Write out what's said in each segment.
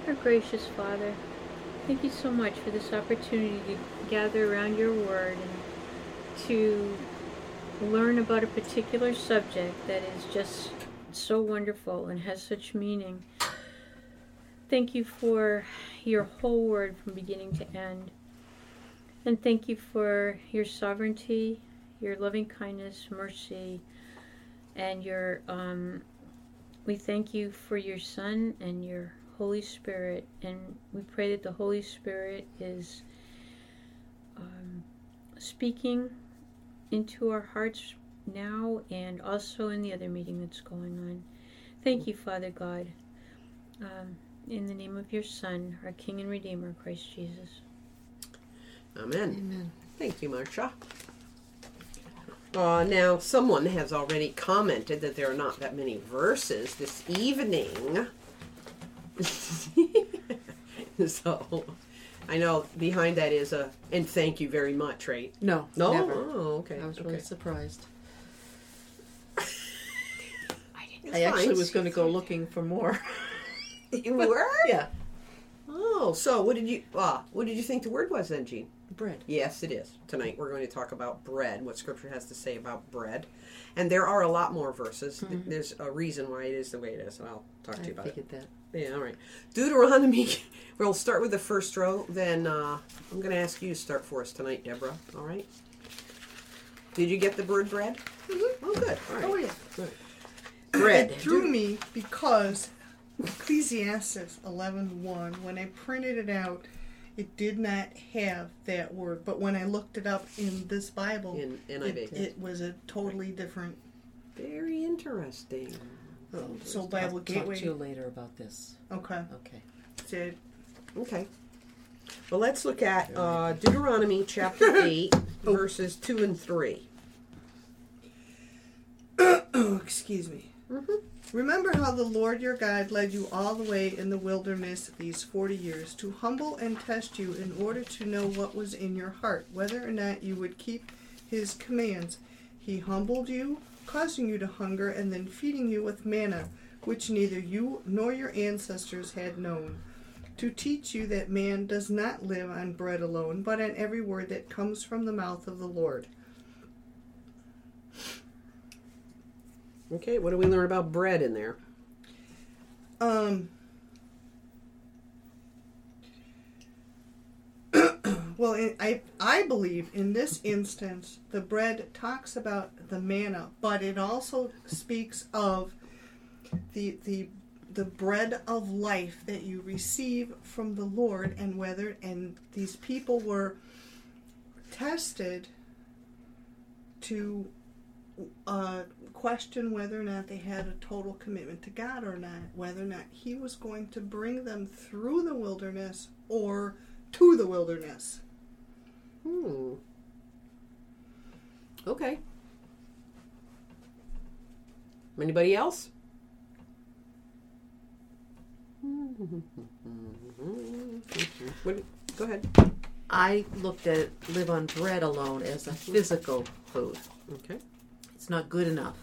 Our gracious Father, thank you so much for this opportunity to gather around your word and to learn about a particular subject that is just so wonderful and has such meaning. Thank you for your whole word from beginning to end. And thank you for your sovereignty, your loving kindness, mercy, and your we thank you for your Son and your Holy Spirit, and we pray that the Holy Spirit is speaking into our hearts now and also in the other meeting that's going on. Thank you, Father God, in the name of your Son, our King and Redeemer, Christ Jesus. Amen. Amen. Thank you, Marcia. Now, someone has already commented that there are not that many verses this evening. So, I know behind that is and thank you very much, right? No, No? never. Oh, okay. I was really surprised. It's I actually fine. was going to go looking for more. You were? Yeah. Oh, so what did you think the word was then, Jean? Bread. Yes, it is. Tonight we're going to talk about bread, what Scripture has to say about bread. And there are a lot more verses. Mm-hmm. There's a reason why it is the way it is, and I'll talk to you about it. I figured that. Yeah, all right. Deuteronomy, we'll start with the first row, then I'm going to ask you to start for us tonight, Deborah, all right? Did you get the word bread? Mm-hmm. Oh, good. All right. Oh, yeah. Good. Bread. It threw me because Ecclesiastes 11:1, when I printed it out, it did not have that word. But when I looked it up in this Bible, In NIV. it was a totally different. Very interesting. So Bible I'll Gateway. talk to you later about this. Okay. Okay. Said, Okay. Well, let's look at Deuteronomy chapter 8, verses 2 and 3. oh, excuse me. Mm-hmm. Remember how the Lord your God led you all the way in the wilderness these 40 years to humble and test you in order to know what was in your heart, whether or not you would keep his commands. He humbled you, causing you to hunger, and then feeding you with manna, which neither you nor your ancestors had known, to teach you that man does not live on bread alone, but on every word that comes from the mouth of the Lord. Okay, what do we learn about bread in there? Well, I believe in this instance, the bread talks about the manna, but it also speaks of the bread of life that you receive from the Lord, and these people were tested to question whether or not they had a total commitment to God or not, whether or not he was going to bring them through the wilderness or to the wilderness. Okay. Anybody else? Go ahead. I looked at live on bread alone as a physical food. Okay. It's not good enough.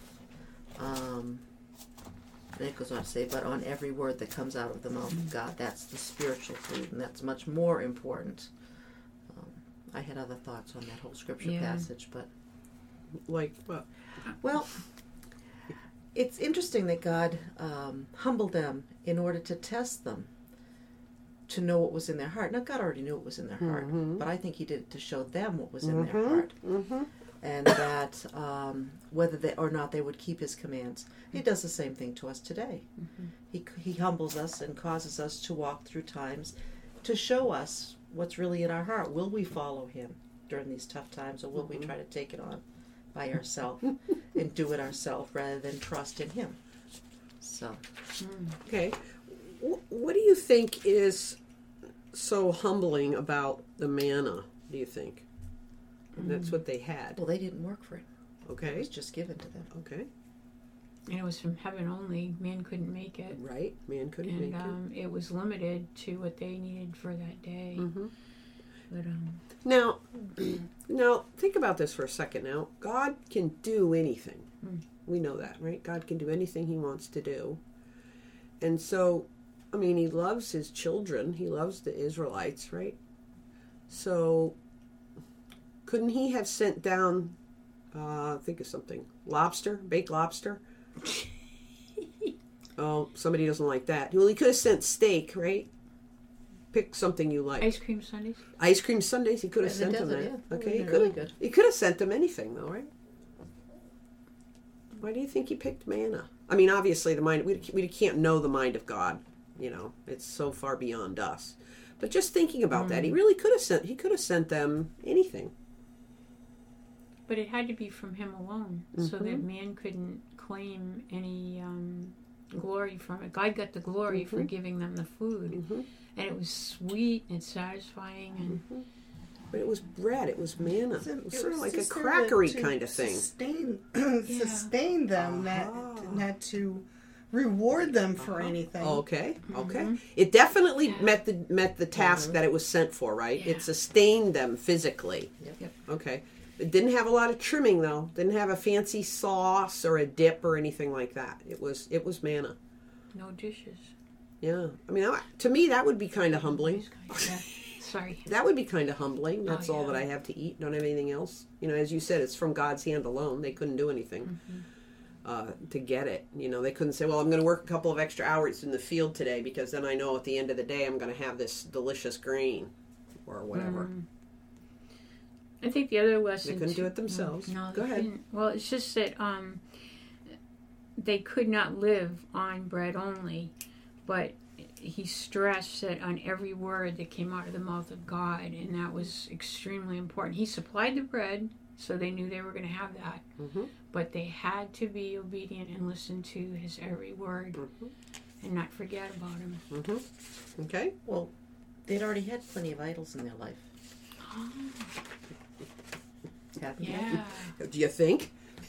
That goes on to say, but on every word that comes out of the mouth of God, that's the spiritual food, and that's much more important. I had other thoughts on that whole scripture passage, but... Like what? Well, it's interesting that God humbled them in order to test them, to know what was in their heart. Now, God already knew what was in their heart, but I think he did it to show them what was in their heart. And that whether they or not they would keep his commands. He does the same thing to us today. He humbles us and causes us to walk through times to show us what's really in our heart. Will we follow him during these tough times, or will we try to take it on by ourselves and do it ourselves rather than trust in him? So, Okay. What do you think is so humbling about the manna, do you think? That's what they had. well, they didn't work for it. It Okay. was just given to them. Okay. And it was from heaven only. Man couldn't make it. Right. Man couldn't make it. And it was limited to what they needed for that day. But Now, think about this for a second now. God can do anything. We know that, right? God can do anything he wants to do. And so I mean, he loves his children. He loves the Israelites, right? So, couldn't he have sent down, think of something, lobster, baked lobster? Oh, somebody doesn't like that. Well, he could have sent steak, right? Pick something you like. Ice cream sundaes? Ice cream sundaes, he could have In the sent them desert, that. yeah. Okay, he They're could really have. good. He could have sent them anything, though, right? Why do you think he picked manna? I mean, obviously, the mind we can't know the mind of God. You know, it's so far beyond us. But just thinking about that, he really could have sent. He could have sent them anything. But it had to be from him alone, so that man couldn't claim any glory from it. God got the glory for giving them the food, and it was sweet and sasatisfying. And But it was bread. It was manna. It was sort of like a just there crackery to kind of thing. Sustain them, not to reward them for anything. Okay. It definitely met the task that it was sent for, right? Yeah. It sustained them physically. Yep. Okay. It didn't have a lot of trimming though. Didn't have a fancy sauce or a dip or anything like that. It was manna. no dishes. Yeah. I mean, to me that would be kind of humbling. Yeah. Sorry. That would be kind of humbling. That's all yeah. that I have to eat. Don't have anything else. You know, as you said, it's from God's hand alone. They couldn't do anything to get it. You know, they couldn't say, well, I'm going to work a couple of extra hours in the field today because then I know at the end of the day I'm going to have this delicious grain or whatever. I think the other lesson... They couldn't do it themselves. No, Go they ahead. couldn't. Well, it's just that they could not live on bread only, but he stressed that on every word that came out of the mouth of God, and that was extremely important. He supplied the bread, so they knew they were going to have that, but they had to be obedient and listen to his every word and not forget about him. Okay. Well, they'd already had plenty of idols in their life. Haven't they? Yeah. Do you think?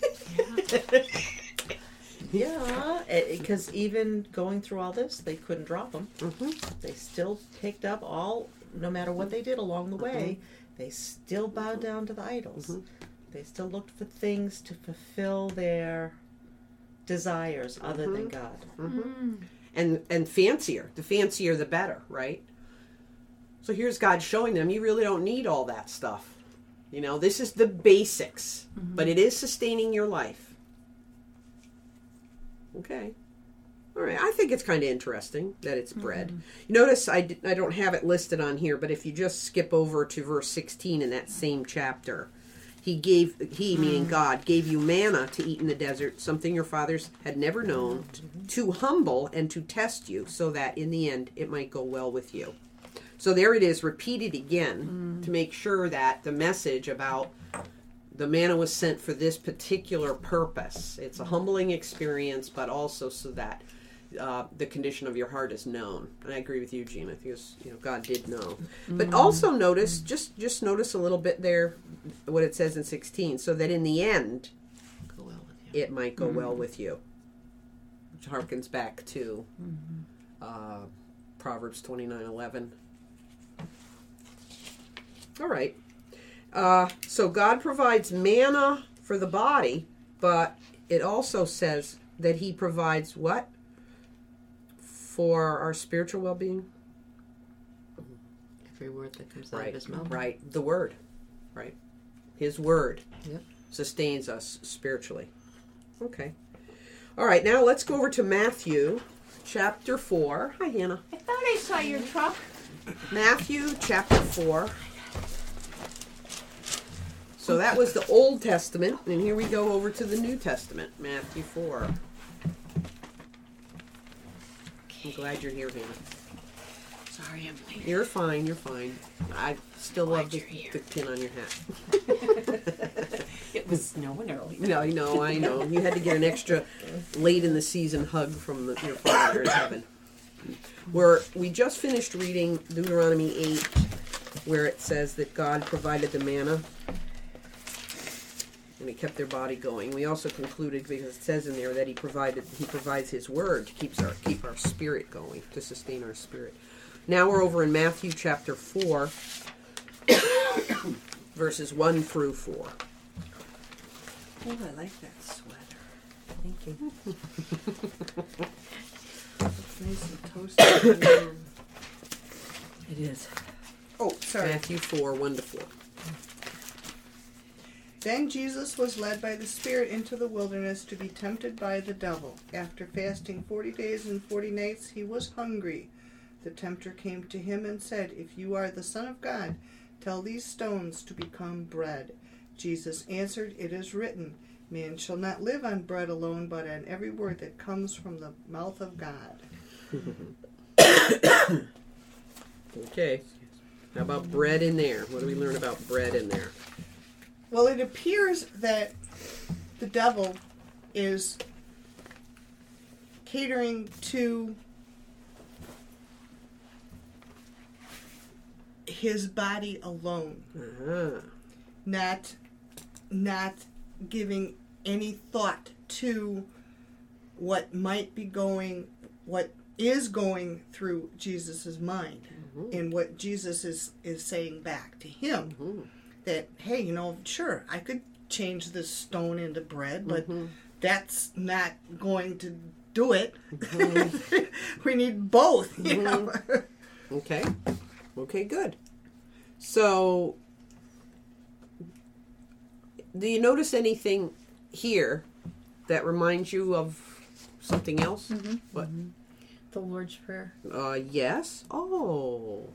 Yeah, because even going through all this, they couldn't drop them. They still picked up no matter what they did along the way, they still bowed down to the idols. They still looked for things to fulfill their desires other than God. And fancier. The fancier, the better, right? So here's God showing them, you really don't need all that stuff. You know, this is the basics, but it is sustaining your life. Okay. All right. I think it's kind of interesting that it's bread. You notice I don't have it listed on here, but if you just skip over to verse 16 in that same chapter, he, meaning God, gave you manna to eat in the desert, something your fathers had never known, to humble and to test you, so that in the end it might go well with you. So there it is, repeated again, to make sure that the message about the manna was sent for this particular purpose. It's a humbling experience, but also so that the condition of your heart is known. And I agree with you, Gina. I think God did know. But also notice, just notice a little bit there, what it says in 16, so that in the end, Go well with you. it might go well with you. Which harkens back to Proverbs 29:11. All right. So God provides manna for the body, but it also says that he provides what? For our spiritual well-being? Every word that comes out of his mouth. Right. The word. Right. His word Yep. sustains us spiritually. Okay. All right, now let's go over to Matthew chapter 4. Hi, Hannah. I thought I saw your truck. Matthew chapter 4. So that was the Old Testament, and here we go over to the New Testament, Matthew 4. I'm glad you're here, Hannah. Sorry, I'm late. You're fine, you're fine. I still love the pin on your hat. It was snowing early. No, I know. You had to get an extra late in the season hug from your Father in heaven. We just finished reading Deuteronomy 8, where it says that God provided the manna and it kept their body going. We also concluded, because it says in there that he provides his word to keep our spirit going, to sustain our spirit. Now we're over in Matthew chapter 4, verses 1 through 4. Oh, I like that sweater. Thank you. Nice and close to It is. Oh, sorry. Matthew 4, 1-4. Then Jesus was led by the Spirit into the wilderness to be tempted by the devil. After fasting 40 days and 40 nights, he was hungry. The tempter came to him and said, "If you are the Son of God, tell these stones to become bread." Jesus answered, "It is written, man shall not live on bread alone, but on every word that comes from the mouth of God." Okay. How about bread in there? What do we learn about bread in there? Well, it appears that the devil is catering to his body alone, not giving any thought to what is going through Jesus's mind, and what Jesus is saying back to him. That, hey, sure, I could change this stone into bread, but that's not going to do it. We need both, you know. Okay. Okay, good. So, do you notice anything here that reminds you of something else? What? The Lord's Prayer. Yes. Oh,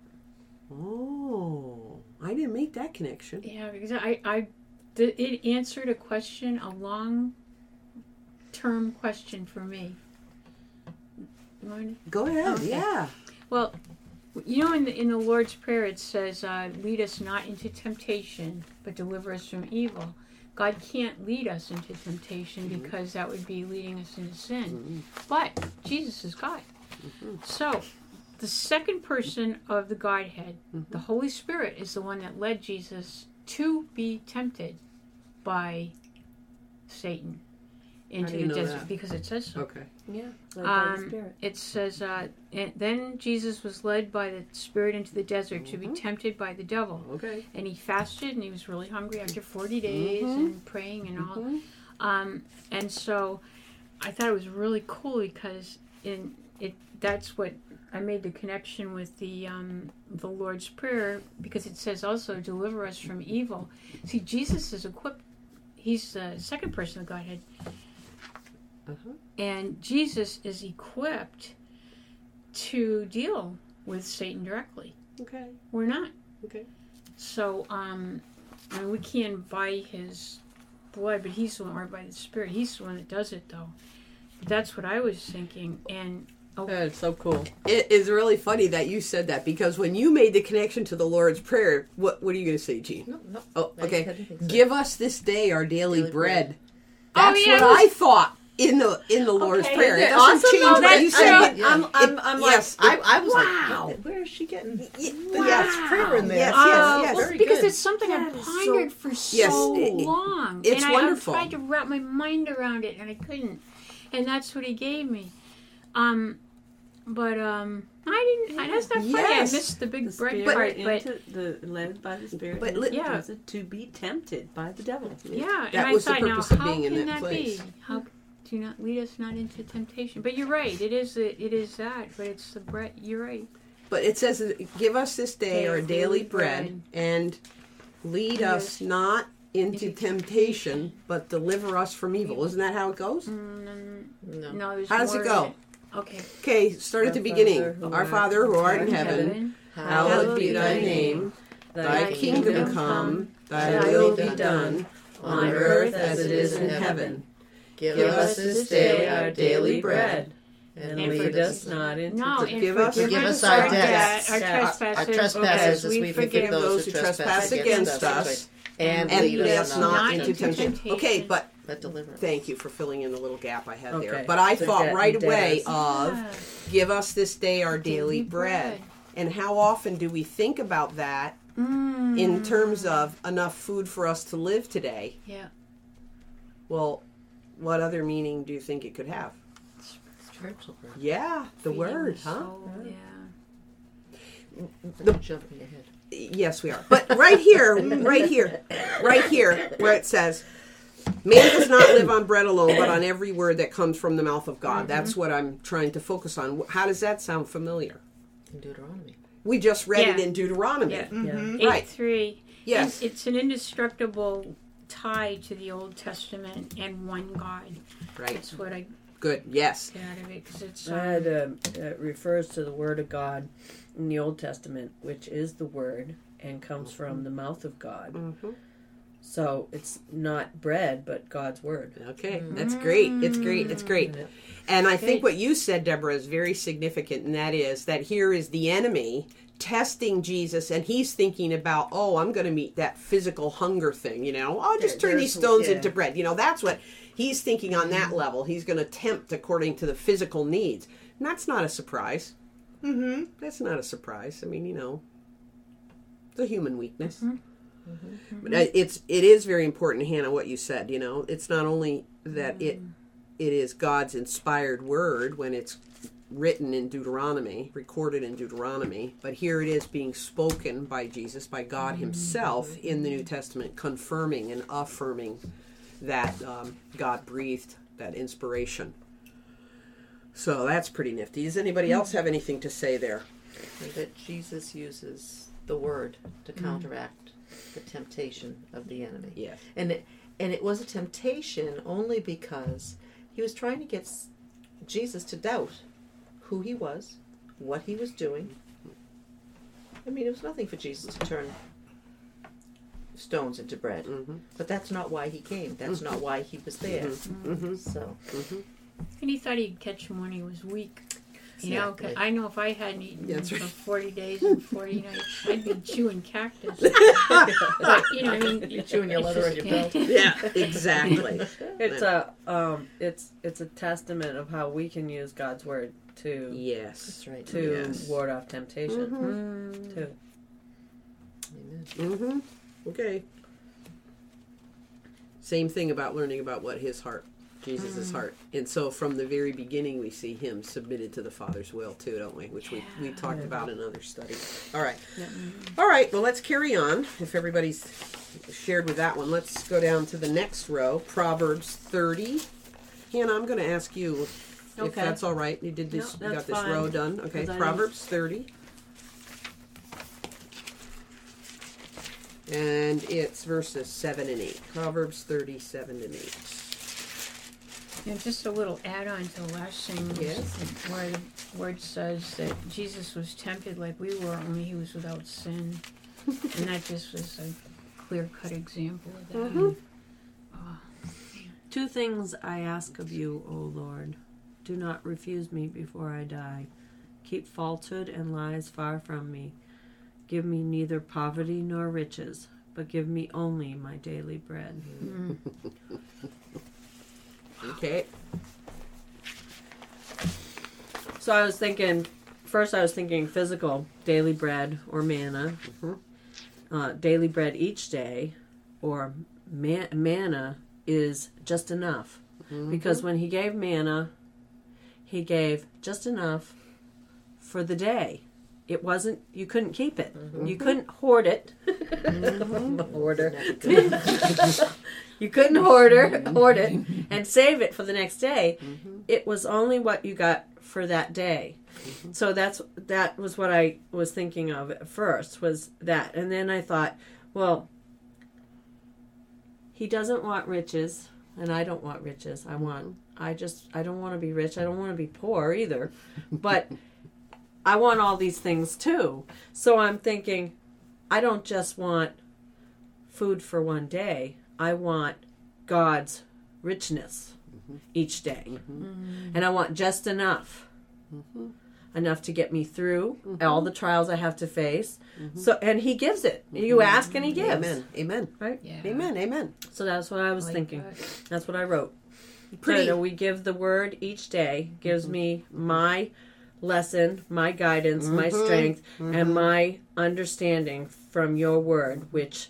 I didn't make that connection. Yeah, because it answered a question, a long-term question for me. You want to- Go ahead. Okay. Yeah. Well, in the Lord's Prayer it says, "Lead us not into temptation, but deliver us from evil." God can't lead us into temptation because that would be leading us into sin. But Jesus is God. So, the second person of the Godhead, the Holy Spirit, is the one that led Jesus to be tempted by Satan into the desert, that? because it says so. Okay. Yeah. Led by the Spirit. It says, and then Jesus was led by the Spirit into the desert to be tempted by the devil. Okay. And he fasted, and he was really hungry after 40 days and praying and all. And so I thought it was really cool because that's what I made the connection with the Lord's Prayer, because it says also, "Deliver us from evil." See, Jesus is equipped. He's the second person of Godhead. And Jesus is equipped to deal with Satan directly. Okay. We're not. Okay. So, we can't buy his blood, but he's the one, or by the Spirit. He's the one that does it, though. That's what I was thinking. And That's so cool. It is really funny that you said that, because when you made the connection to the Lord's Prayer, what are you going to say, Jean? No. Oh, I okay. didn't think so. Give us this day our daily bread. Oh, That's yeah, what I thought in the Lord's Okay. Prayer. It Isn't it doesn't awesome, change though? what That's you true. said. I'm like, yes, I was wow. like, where is she getting Wow. God's prayer in there? Yes, well, very because good. it's something I've pondered for so Yes, long. it's and wonderful. I tried to wrap my mind around it, and I couldn't. And that's what he gave me. But I didn't. That's not funny. Yes. I missed the big The bread Spirit part. But into the led by the Spirit, But but yeah. does it to be tempted by the devil. yeah, That and I was the thought, now purpose of how being in can that that place. be? How do not lead us not into temptation? But you're right. It is that. But it's the bread. You're right. But it says, "Give us this day our daily bread, and lead us not into temptation, but deliver us from evil." Isn't that how it goes? No. No, there's How does more it in go? Okay. Okay, start at the beginning. Our Father who art in heaven, hallowed be thy name. Thy kingdom come, thy will be done, on earth as it is in heaven. Give us this day our daily bread, and And lead us not into No, and Forgive us our debts, our trespasses, our trespasses, as we forgive those who trespass against us, and and lead us not into temptation. Okay, but but deliver us. thank you for filling in the little gap I had there. Okay. But I The thought debt right and away debtors. of, give us this day our daily Daily bread. bread. And how often do we think about that in terms of enough food for us to live today? Yeah. Well, what other meaning do you think it could have? Spiritual bread. Yeah, the Feeding word, the huh? soul, yeah. We're jumping ahead. Yes, we are. But right here, where it says, Man does not live on bread alone, but on every word that comes from the mouth of God. That's what I'm trying to focus on. How does that sound familiar? In Deuteronomy. We just read it Yeah. in Deuteronomy. Yeah. Yeah. Right. 8:3. Yes. It's an indestructible tie to the Old Testament and one God. Right. That's what I Good. Yes. get out of it, because it's It refers to the Word of God in the Old Testament, which is the Word and comes from the mouth of God. Mm-hmm. So it's not bread, but God's Word. Okay. That's great. It's great. It's great. And I think what you said, Deborah, is very significant, and that is that here is the enemy testing Jesus, and he's thinking about, oh, I'm going to meet that physical hunger thing, you know. I'll just turn these stones into bread. You know, that's what he's thinking on that level. He's going to tempt according to the physical needs. And that's not a surprise. Mm-hmm. That's not a surprise. I mean, you know, it's a human weakness. But it is very important, Hannah, what you said, you know. It's not only that it is God's inspired word when it's written in Deuteronomy, recorded in Deuteronomy, but here it is being spoken by Jesus, by God himself in the New Testament, confirming and affirming that God breathed that inspiration. So that's pretty nifty. Does anybody else have anything to say there? That Jesus uses the word to counteract the temptation of the enemy. Yes. And it was a temptation only because he was trying to get Jesus to doubt who he was, what he was doing. I mean, it was nothing for Jesus to turn stones into bread. Mm-hmm. But that's not why he came. That's not why he was there. Mm-hmm. So, and he thought he'd catch him when he was weak. You know, 'cause I know if I hadn't eaten That's for right. 40 days and 40 nights, I'd be chewing cactus. But, you know, I mean, you're chewing your it's leather on just- your belt. Yeah, exactly. It's a testament of how we can use God's Word to Yes. That's right. Yes. ward off temptation. Too. Amen. Mm-hmm. Okay. Same thing about learning about what his heart, Jesus' heart. And so from the very beginning we see him submitted to the Father's will too, don't we? Which we talked about in other studies. All right. All right, well, let's carry on. If everybody's shared with that one, let's go down to the next row, Proverbs 30. Hannah, I'm going to ask you if Okay. that's all right. You did this, No, you that's got this fine. row done. Okay, 'Cause I Proverbs 30. And it's verses 7 and 8. Proverbs 30, 7 and 8. And just a little add-on to the last thing, Yes. where the word says that Jesus was tempted like we were, only he was without sin. And that just was a clear-cut example of that. Two things I ask of you, O Lord. Do not refuse me before I die. Keep falsehood and lies far from me. Give me neither poverty nor riches, but give me only my daily bread. Okay. So I was thinking physical, daily bread or manna. Daily bread each day, or manna is just enough. Because when he gave manna, he gave just enough for the day. It wasn't, you couldn't keep it. You couldn't hoard it. Hoarder. You couldn't hoard it and save it for the next day. It was only what you got for that day. So that was what I was thinking of at first, was that. And then I thought, well, he doesn't want riches, and I don't want riches. I don't want to be rich. I don't want to be poor either. But I want all these things too. So I'm thinking, I don't just want food for one day. I want God's richness each day. And I want just enough. Enough to get me through all the trials I have to face. So, and he gives it. You ask and he gives. Amen. Amen. Right? Yeah. Amen. Amen. So that's what I was Like thinking. that. That's what I wrote. Pretty. So we give the word each day, gives me my lesson, my guidance, my strength, and my understanding from your word, which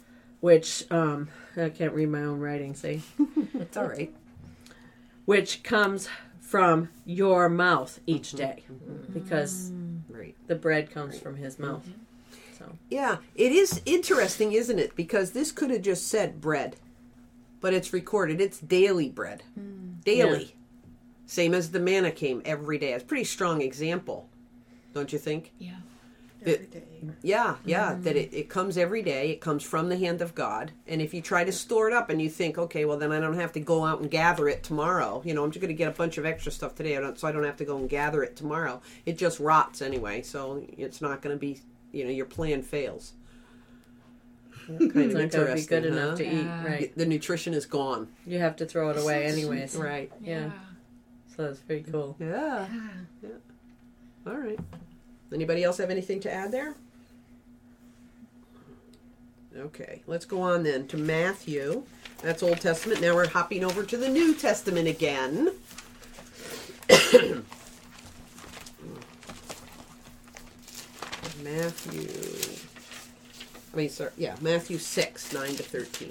I can't read my own writing, see? It's all right. Which comes from your mouth each day, because Right. the bread comes from his mouth. So Yeah, it is interesting, isn't it? Because this could have just said bread. but it's recorded. It's daily bread. Daily. Yeah. Same as the manna came every day. It's a pretty strong example, don't you think? Yeah. Every day. Yeah, that it comes every day. It comes from the hand of God. And if you try to store it up and you think, okay, well, then I don't have to go out and gather it tomorrow. You know, I'm just going to get a bunch of extra stuff today so I don't have to go and gather it tomorrow. It just rots anyway, so it's not going to be, your plan fails. Kind It's of not going to be interesting, good enough huh? to eat, Yeah. right? The nutrition is gone. You have to throw it away anyways. Right. Yeah. So that's pretty cool. Yeah. All right. Anybody else have anything to add there? Okay, let's go on then to Matthew. That's Old Testament. Now we're hopping over to the New Testament again. Matthew 6, 9 to 13.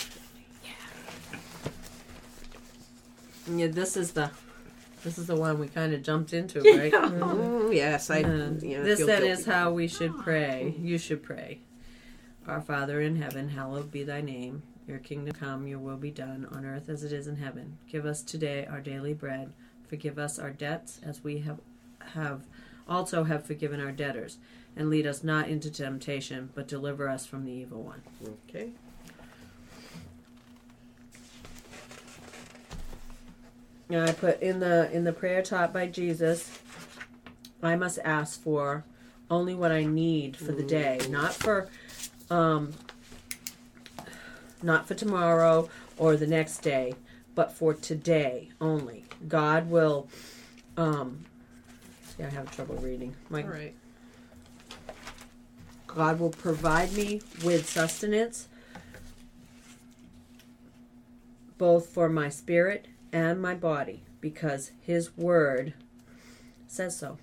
Yeah, this is the one we kind of jumped into, right? Yes, I This feel then guilty. is how we should pray. You should pray. Our Father in heaven, hallowed be thy name. Your kingdom come, your will be done, on earth as it is in heaven. Give us today our daily bread. Forgive us our debts, as we have forgiven our debtors. And lead us not into temptation, but deliver us from the evil one. Okay. Now I put in the prayer taught by Jesus, I must ask for only what I need for the day, not for tomorrow or the next day, but for today only. God will I have trouble reading. All right. God will provide me with sustenance both for my spirit and my body, because his word says so.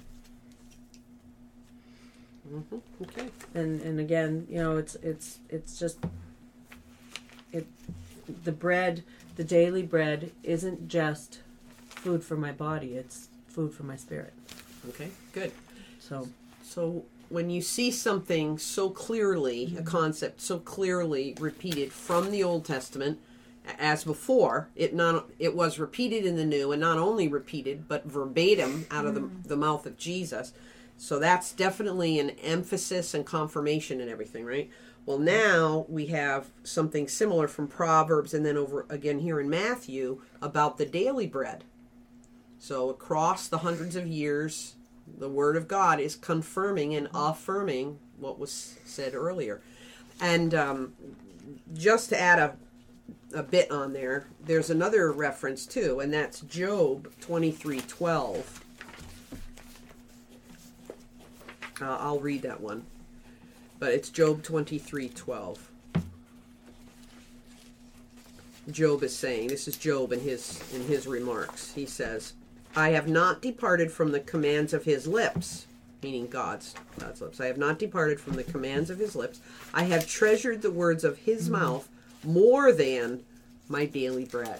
Okay. And again, it's just the bread, the daily bread isn't just food for my body, it's food for my spirit. Okay, good. So when you see something so clearly, a concept so clearly repeated from the Old Testament, as before, it was repeated in the New, and not only repeated, but verbatim out of the mouth of Jesus. So that's definitely an emphasis and confirmation and everything, right? Well, now we have something similar from Proverbs, and then over again here in Matthew about the daily bread. So across the hundreds of years, the Word of God is confirming and affirming what was said earlier. And just to add a bit on there, there's another reference too, and that's Job 23:12. I'll read that one, but it's Job 23:12. Job is saying, this is Job in his remarks. He says, "I have not departed from the commands of his lips," meaning God's lips. "I have not departed from the commands of his lips. I have treasured the words of his mouth more than my daily bread."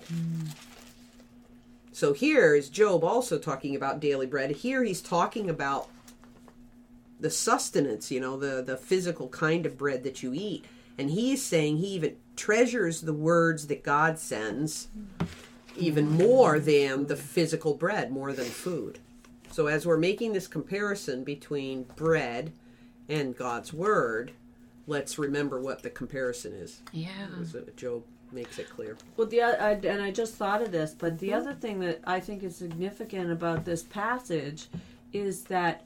So here is Job also talking about daily bread. Here he's talking about the sustenance, the physical kind of bread that you eat. And he's saying he even treasures the words that God sends even more than the physical bread, more than food. So as we're making this comparison between bread and God's word, let's remember what the comparison is. Yeah. Job makes it clear. Well, and I just thought of this, but the other thing that I think is significant about this passage is that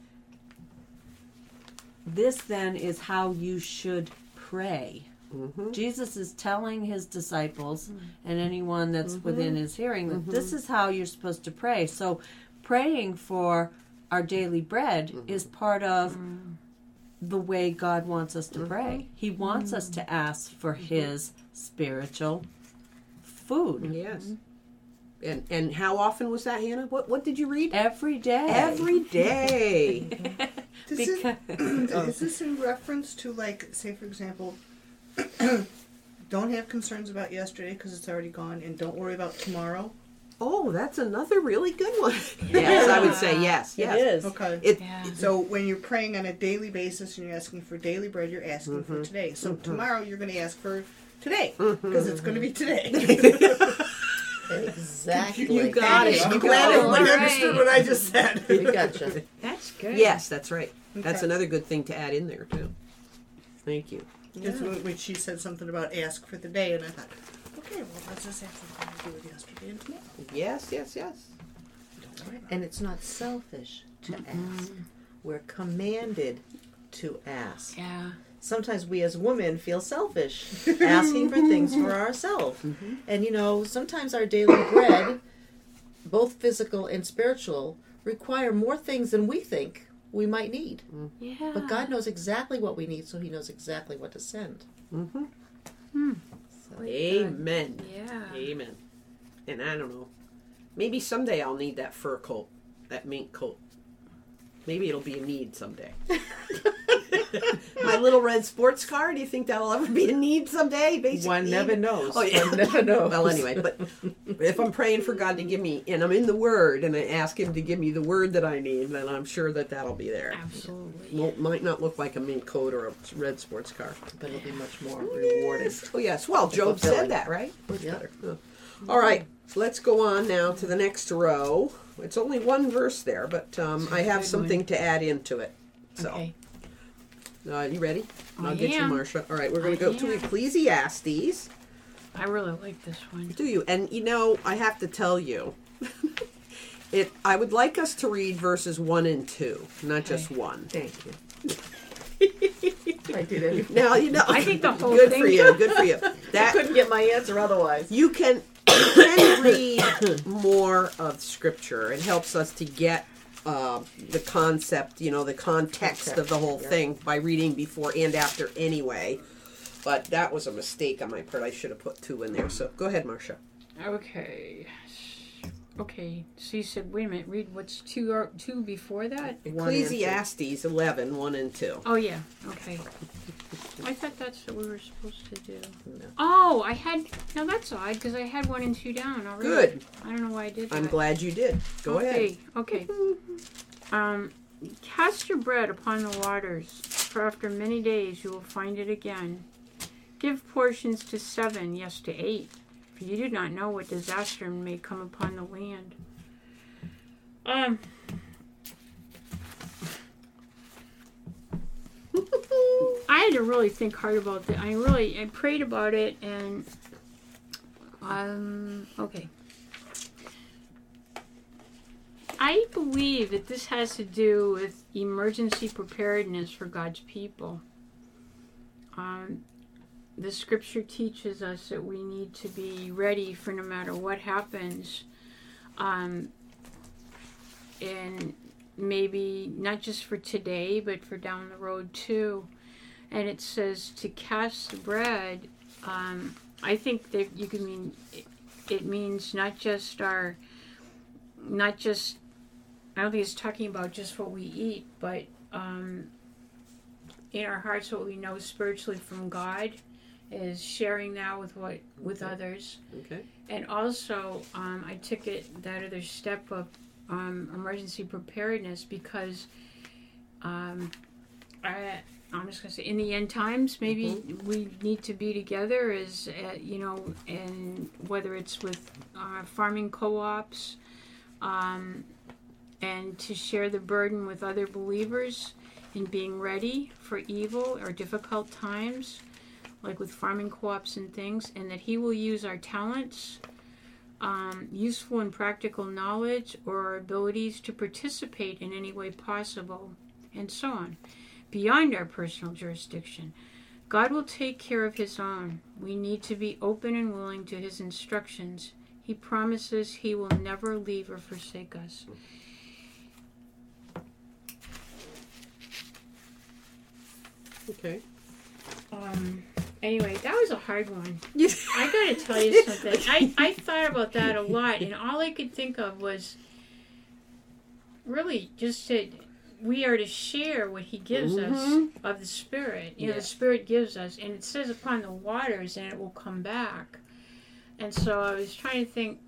this then is how you should pray. Jesus is telling his disciples and anyone that's within his hearing that this is how you're supposed to pray. So praying for our daily bread is part of the way God wants us to pray. He wants us to ask for his spiritual food. Yes. And how often was that, Hannah? What did you read? Every day. Every day. Is this in reference to, like, say, for example, don't have concerns about yesterday because it's already gone, and don't worry about tomorrow? Oh, that's another really good one. Yes, I would say yes. It Yes. is. Okay. Yeah. So when you're praying on a daily basis and you're asking for daily bread, you're asking for today. So tomorrow you're going to ask for today, because it's going to be today. Exactly. You got it. I'm You glad got it. everybody All understood right. what I just said. We gotcha. That's good. Yes, that's right. That's Okay. another good thing to add in there too. Thank you. That's when she said something about ask for the day, and I thought, okay, well, does this have something to do with yesterday and today? Yes, yes, yes. And it's not selfish to ask. We're commanded to ask. Yeah. Sometimes we as women feel selfish asking for things for ourselves. And sometimes our daily bread, both physical and spiritual, require more things than we think we might need. Yeah. But God knows exactly what we need, so He knows exactly what to send. So, Amen. Yeah. Amen. And I don't know. Maybe someday I'll need that fur coat, that mink coat. Maybe it'll be a need someday. My little red sports car, do you think that'll ever be a need someday? Basic one need? never knows. Oh, yeah. One never knows. Well, anyway, but if I'm praying for God to give me, and I'm in the Word, and I ask Him to give me the Word that I need, then I'm sure that that'll be there. Absolutely. Might not look like a mink coat or a red sports car. But it'll be much more rewarding. Oh, yes. Well, Job said Fulfilling. that, right? Yeah. Oh. All right. Let's go on now to the next row. It's only one verse there, but I have good something one. to add into it. So, Okay. you ready? I I'll get you, am. Marcia. All right, we're going to I go to am. Ecclesiastes. I really like this one. Do you? And I have to tell you, I would like us to read verses 1 and 2, not just 1. Thank you. I did anything. Now, I think the whole good thing. for you. Good for you. I That couldn't get my answer otherwise. you can read more of Scripture. It helps us to get the concept, the context of the whole Yeah. thing by reading before and after anyway. But that was a mistake on my part. I should have put 2 in there. So go ahead, Marcia. Okay. Okay. So you said, wait a minute, read what's two before that? Ecclesiastes 11, 1 and 2. Oh, yeah. Okay. I thought that's what we were supposed to do. No. Oh, now that's odd because I had 1 and 2 down already. Good. I don't know why I did that. I'm glad you did. Go ahead. Okay. Cast your bread upon the waters, for after many days you will find it again. Give portions to 7, yes, to 8, for you do not know what disaster may come upon the land. I had to really think hard about that. I prayed about it, and okay. I believe that this has to do with emergency preparedness for God's people. The scripture teaches us that we need to be ready for no matter what happens. And maybe not just for today, but for down the road too. And it says to cast the bread. I think that you can mean it means not just I don't think it's talking about just what we eat, but in our hearts, what we know spiritually from God is sharing that with others. Okay. And also, I took it that other step of emergency preparedness because I'm just going to say in the end times, maybe we need to be together as, and whether it's with farming co-ops, and to share the burden with other believers in being ready for evil or difficult times, like with farming co-ops and things, and that He will use our talents, useful and practical knowledge, or our abilities to participate in any way possible, and so on, beyond our personal jurisdiction. God will take care of His own. We need to be open and willing to His instructions. He promises He will never leave or forsake us. Okay. Anyway, that was a hard one. I gotta tell you something. I thought about that a lot, and all I could think of was really just that we are to share what He gives us of the Spirit. The Spirit gives us, and it says upon the waters, and it will come back. And so I was trying to think,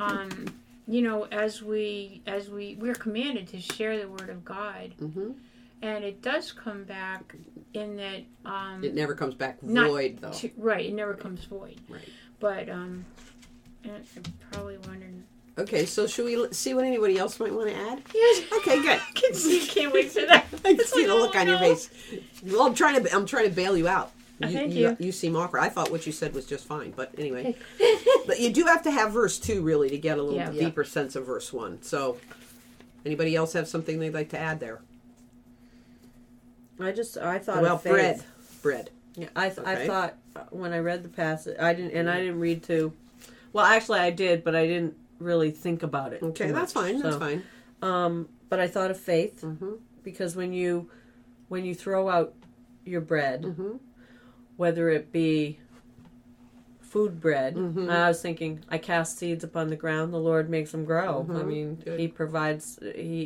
as we're commanded to share the Word of God. And it does come back in that It never comes back not void, though. right, it never comes void. Right. But and I'm probably wondering. Okay, so should we see what anybody else might want to add? Yes. Okay, good. I can see. Can't wait for that. I can see the look on your face. Well, I'm trying to bail you out. Thank you. You seem awkward. I thought what you said was just fine, but anyway. But you do have to have verse 2 really to get a little deeper sense of verse 1. So, anybody else have something they'd like to add there? I thought of faith. bread. Yeah, I thought when I read the passage, I didn't read to. Well, actually, I did, but I didn't really think about it. Okay, too that's much. fine. That's fine. But I thought of faith Mm-hmm. because when you throw out your bread, Mm-hmm. whether it be food bread, Mm-hmm. I was thinking, I cast seeds upon the ground, the Lord makes them grow. Mhm. I mean, Good. He provides.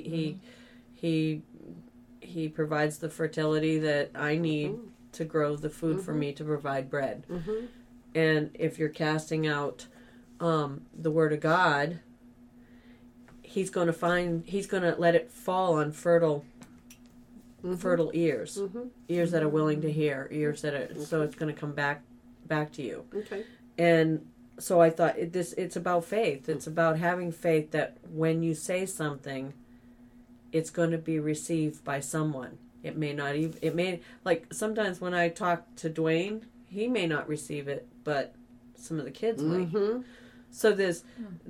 He provides the fertility that I need Mm-hmm. to grow the food for me to provide bread. Mm-hmm. And if you're casting out the Word of God, He's going to let it fall on fertile ears, Mm-hmm. ears that are willing to hear, ears that are, so it's going to come back to you. Okay. And so I thought it's about faith. It's about having faith that when you say something, it's going to be received by someone. It may not even, like sometimes when I talk to Dwayne, he may not receive it, but some of the kids might. Mm-hmm. So there's,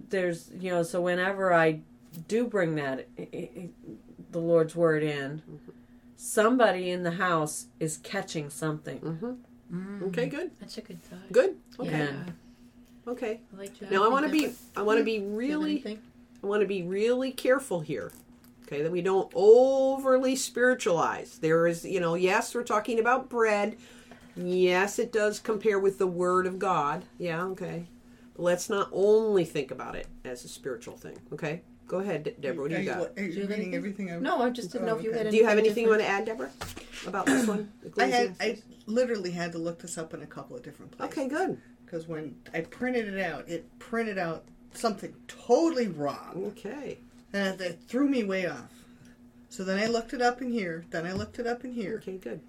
so whenever I do bring that, the Lord's Word in, somebody in the house is catching something. Mm-hmm. Okay, good. That's a good thought. Good. Okay. Yeah, Okay. I like that. Now I want to be Anything? really careful here. Okay, that we don't overly spiritualize. There is, yes, we're talking about bread. Yes, it does compare with the Word of God. Yeah, okay. But let's not only think about it as a spiritual thing. Okay? Go ahead, Deborah. What do you got? Are you reading everything? No, I just didn't know if you had Do you have anything anything you want to add, Deborah, about this one? I literally had to look this up in a couple of different places. Okay, good. Because when I printed it printed out something totally wrong. Okay. And that threw me way off. So then I looked it up in here. Then I looked it up in here. Okay, good.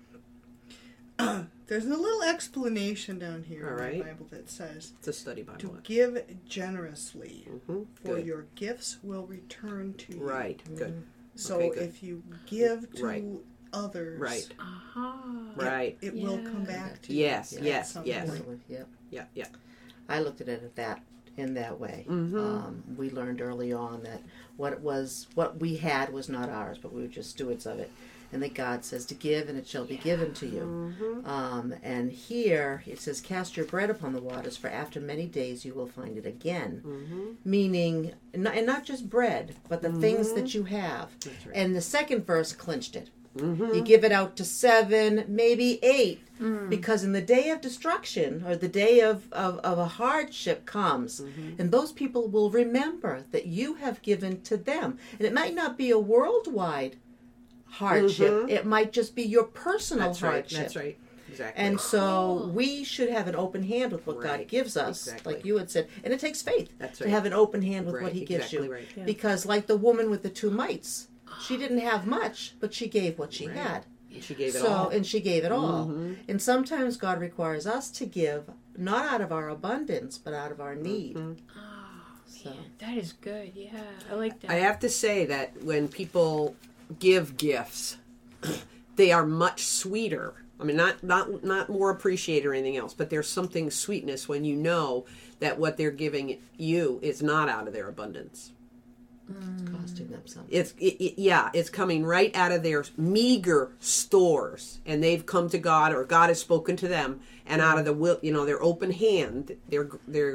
There's a little explanation down here All in right. the Bible that says, It's a study Bible. to give generously, Mm-hmm. for Good. your gifts will return to you. Right. Good. So Okay, good. if you give to Right. others, Right. Aha. Right. it will Yeah. come back to you. Yes. at Yes. some Yes. point. Yeah. Yeah. I looked at it in that way. Mm-hmm. We learned early on that what we had was not ours, but we were just stewards of it. And that God says to give, and it shall be given to you. Mm-hmm. And here it says, "Cast your bread upon the waters, for after many days you will find it again." Mm-hmm. Meaning, and not just bread, but the things that you have. That's right. And the second verse clinched it. Mm-hmm. You give it out to 7, maybe 8, because in the day of destruction or the day of a hardship comes, and those people will remember that you have given to them. And it might not be a worldwide hardship. It might just be your personal That's right. hardship. That's right. Exactly. And so we should have an open hand with what God Right. gives us, Exactly. like you had said. And it takes faith That's to right. have an open hand with Right. what He gives Exactly you. right. Yeah. Because like the woman with the 2 mites, she didn't have much, but she gave what she Right. had. And she gave it So, all. and she gave it all. Mhm. And sometimes God requires us to give, not out of our abundance, but out of our need. Mhm. Oh, So, man, that is good. Yeah, I like that. I have to say that when people give gifts, they are much sweeter. I mean, not more appreciated or anything else, but there's something sweetness when you know that what they're giving you is not out of their abundance. it's costing them something. It's coming right out of their meager stores, and they've come to God, or God has spoken to them, and out of the will, their open hand, their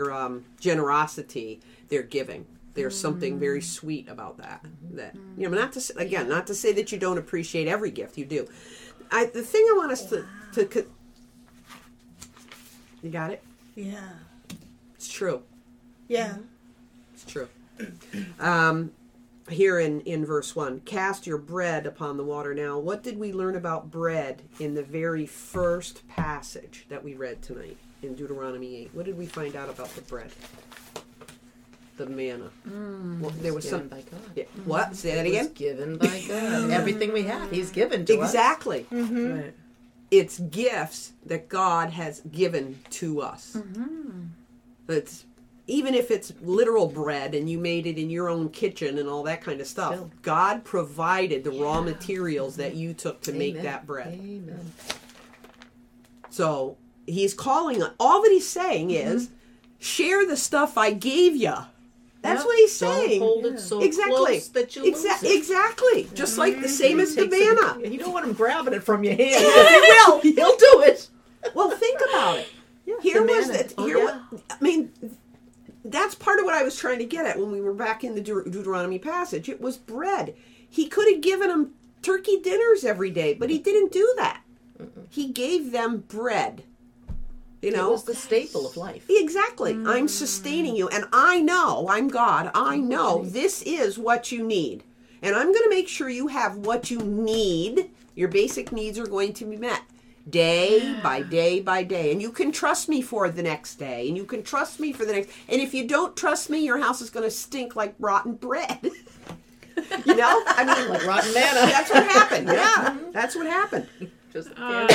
generosity, they're giving. There's something very sweet about that. That not to say that you don't appreciate every gift, you do. The thing I want us to you got it? Yeah. It's true. Yeah. It's true. Here in verse 1, cast your bread upon the water. Now, what did we learn about bread in the very first passage that we read tonight in Deuteronomy 8? What did we find out about the bread? the manna? Well, It there was was given some. by God. Yeah. What? Say that It was again. given by God. Everything we have, He's given to us. Exactly. Right. It's gifts that God has given to us. It's even if it's literal bread and you made it in your own kitchen and all that kind of stuff. Still. God provided the raw materials that you took to make Amen. that bread. Amen. So he's calling on. All that he's saying is, share the stuff I gave you. That's Yep. what he's Don't saying. hold it so Exactly. close that you lose it. Exactly. Just like the same as the Takes it- manna. You don't want him grabbing it from your hand. He will. He'll do it. Well, think about it. Yeah, Here the was manna. that. Oh, Here, yeah. I mean, that's part of what I was trying to get at when we were back in the Deuteronomy passage. It was bread. He could have given them turkey dinners every day, but he didn't do that. He gave them bread. You It know, was the staple of life. exactly. I'm sustaining you, and I know I'm God. I know this is what you need, and I'm going to make sure you have what you need. Your basic needs are going to be met. Day by day by day. And you can trust me for the next day. And you can trust me for the next. And if you don't trust me, your house is going to stink like rotten bread. You know? I mean, Like rotten manna. that's what happened. Yeah. That's what happened. Just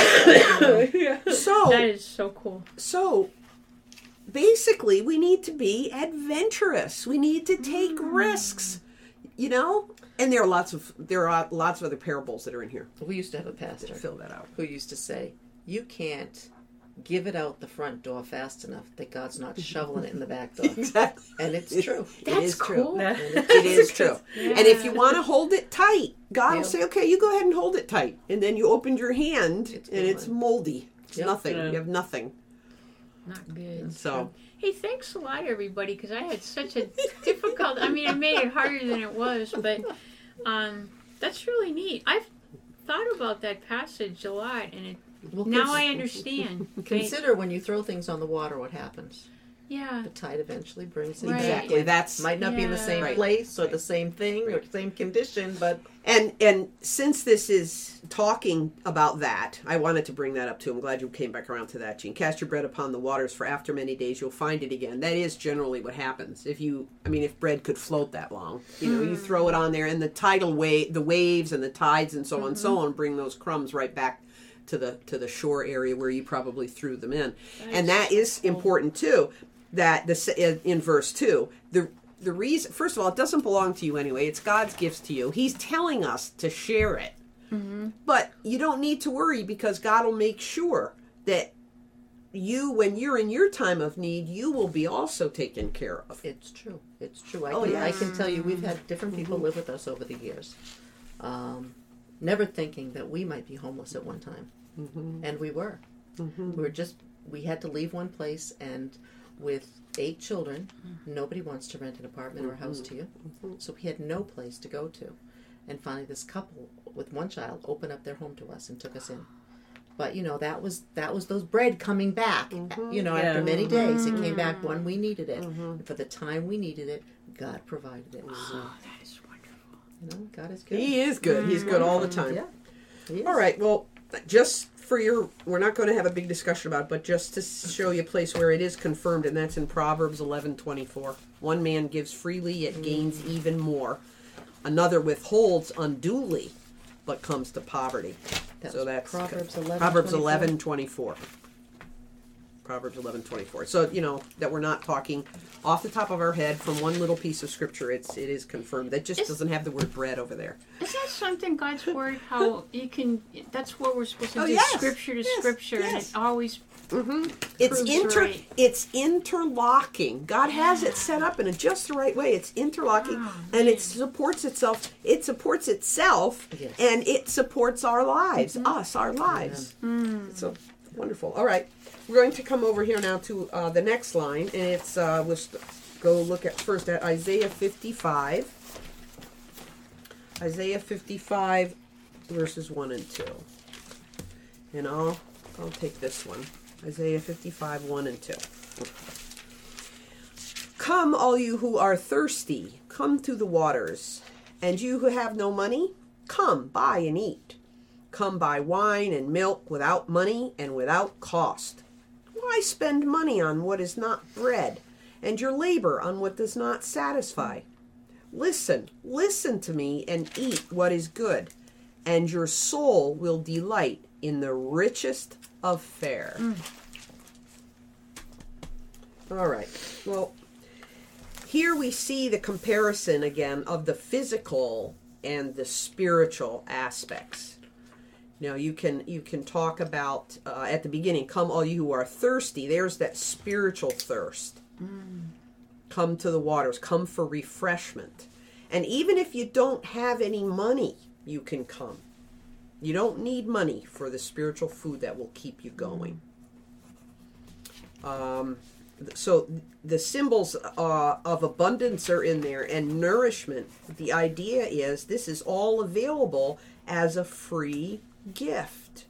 So, That is so cool. so basically, we need to be adventurous. We need to take risks. You know? And there are lots of other parables that are in here. We used to have a pastor Fill that out. who used to say, you can't give it out the front door fast enough that God's not shoveling it in the back door. Exactly. And it's true. It is cool. true. And it's It is true. Yeah. And if you want to hold it tight, God will Yeah. say, okay, you go ahead and hold it tight. And then you opened your hand It's and it's gone. moldy. It's Yep. nothing. Yeah. You have nothing. Not good. So, Hey, thanks a lot, everybody, because I had such a difficult. I mean, I made it harder than it was, but that's really neat. I've thought about that passage a lot, and it, Well, now I understand. Consider when you throw things on the water, what happens. Yeah. The tide eventually brings it Right. back exactly. in. That's Might not be in the Yeah. same Right. place or the same thing or same condition, but and since this is talking about that, I wanted to bring that up too. I'm glad you came back around to that, Gene. Cast your bread upon the waters, for after many days you'll find it again. That is generally what happens. If bread could float that long, you throw it on there, and the the waves and the tides and so on and so on bring those crumbs right back to the shore area where you probably threw them in. And that is important too. That in verse 2, the reason, first of all, it doesn't belong to you anyway. It's God's gifts to you. He's telling us to share it. But you don't need to worry, because God will make sure that when you're in your time of need, you will be also taken care of. it's true. It's true. I Oh, can, yeah. I can tell you we've had different people live with us over the years. Never thinking that we might be homeless at one time. And we were. We had to leave one place, and with 8 children, nobody wants to rent an apartment or a house to you. So we had no place to go to. And finally this couple with one child opened up their home to us and took us in. But that was those bread coming back. After Yeah. many days it came back when we needed it. And for the time we needed it, God provided it. So, Oh, that is wonderful. God is good. He is good. He's good all the time. Yeah. He is. All right. Well, just for we're not going to have a big discussion about it, but just to show you a place where it is confirmed, and that's in Proverbs 11:24. One man gives freely, yet gains even more. Another withholds unduly, but comes to poverty. That's So that's Proverbs 11. Proverbs 24. 11:24. Proverbs 11:24. So that we're not talking off the top of our head from one little piece of scripture. It is confirmed. That just doesn't have the word bread over there. Is that something, God's word? How you can? That's what we're supposed to Oh, do. yes. Scripture to Yes. scripture, and Yes. it always. It's Proves right. It's interlocking. God has it set up in just the right way. It's interlocking, Oh, and man. it supports itself. It supports itself, Yes. and it supports our lives, our lives. So wonderful. All right, we're going to come over here now to the next line, and it's let's go look at first at Isaiah 55. Isaiah 55, verses 1 and 2, and I'll take this one. Isaiah 55, 1 and 2. Come, all you who are thirsty, come to the waters. And you who have no money, come, buy and eat. Come buy wine and milk without money and without cost. Why spend money on what is not bread, and your labor on what does not satisfy. Listen to me and eat what is good, and your soul will delight in the richest of fare. All right. Well, here we see the comparison again of the physical and the spiritual aspects. Now you can talk about at the beginning, come all you who are thirsty. There's that spiritual thirst. Come to the waters, come for refreshment. And even if you don't have any money, you can come. You don't need money for the spiritual food that will keep you going. So the symbols of abundance are in there, and nourishment. The idea is this is all available as a free gift.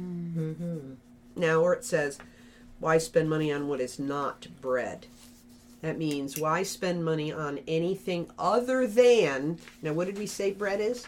Now, where it says, why spend money on what is not bread? That means, why spend money on anything other than, now what did we say bread is?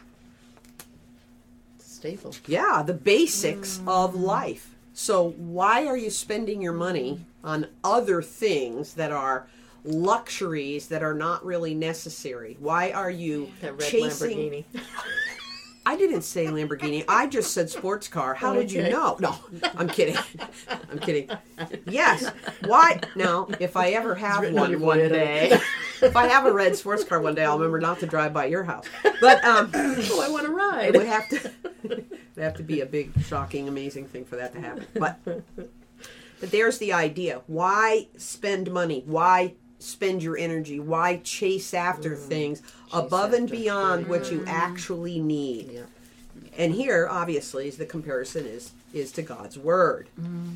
Staple. Yeah, the basics of life. So why are you spending your money on other things that are luxuries that are not really necessary? Why are you That red chasing... Lamborghini. I didn't say Lamborghini. I just said sports car. How did you Okay. know? No, I'm kidding. I'm kidding. Yes. Why? Now, if I ever have written on your one forehead. day, if I have a red sports car one day, I'll remember not to drive by your house. But Oh, I want to it ride. would have to be a big, shocking, amazing thing for that to happen. But there's the idea. Why spend money? Why spend your energy? Why chase after things above and after. beyond what you actually need? Yeah. And here, obviously, is the comparison is to God's word.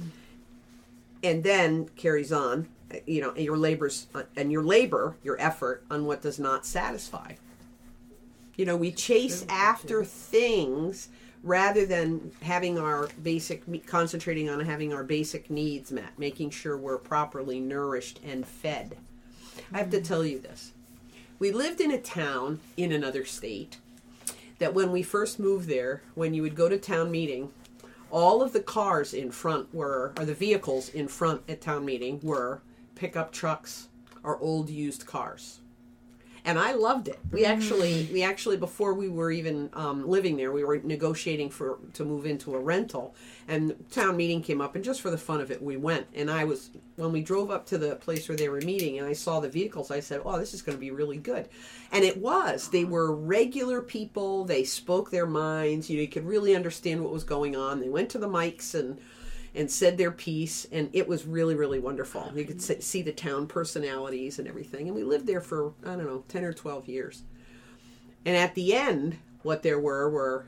And then carries on, your labors and your effort on what does not satisfy. We chase after things rather than concentrating on having our basic needs met, making sure we're properly nourished and fed. I have to tell you this. We lived in a town in another state that when we first moved there, when you would go to town meeting, all of the cars in front or the vehicles in front at town meeting were pickup trucks or old used cars. And I loved it. We actually before we were even living there, we were negotiating to move into a rental, and town meeting came up, and just for the fun of it, we went. And when we drove up to the place where they were meeting, and I saw the vehicles, I said, "Oh, this is going to be really good." And it was. They were regular people. They spoke their minds. You could really understand what was going on. They went to the mics and said their piece, and it was really, really wonderful. You could see the town personalities and everything. And we lived there for, 10 or 12 years. And at the end, what there were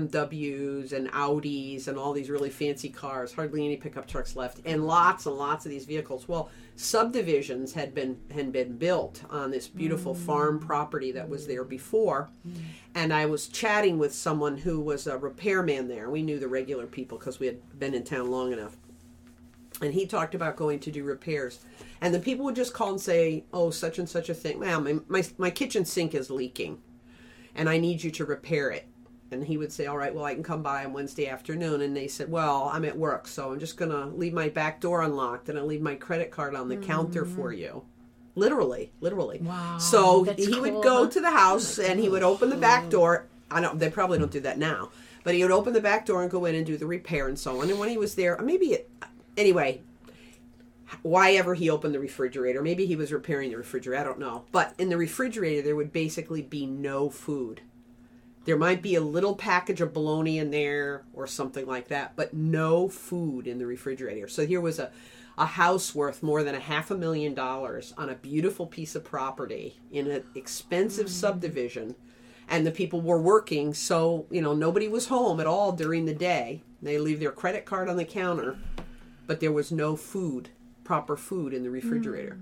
BMWs and Audis and all these really fancy cars, hardly any pickup trucks left, and lots of these vehicles. Well, subdivisions had been built on this beautiful farm property that was there before. And I was chatting with someone who was a repairman there. We knew the regular people because we had been in town long enough. And he talked about going to do repairs. And the people would just call and say, "Oh, such and such a thing. Ma'am, my kitchen sink is leaking, and I need you to repair it." And he would say, "All right, well, I can come by on Wednesday afternoon." And they said, "Well, I'm at work, so I'm just going to leave my back door unlocked, and I'll leave my credit card on the counter for you." Literally. Wow, So that's he cool, would go huh? to the house, and he would open the back door. I know they probably don't do that now, but he would open the back door and go in and do the repair and so on. And when he was there, anyway, why ever he opened the refrigerator, maybe he was repairing the refrigerator, I don't know. But in the refrigerator, there would basically be no food. There might be a little package of bologna in there or something like that, but no food in the refrigerator. So here was a house worth more than $500,000 on a beautiful piece of property in an expensive subdivision. And the people were working, so, nobody was home at all during the day. They leave their credit card on the counter, but there was no food, proper food in the refrigerator.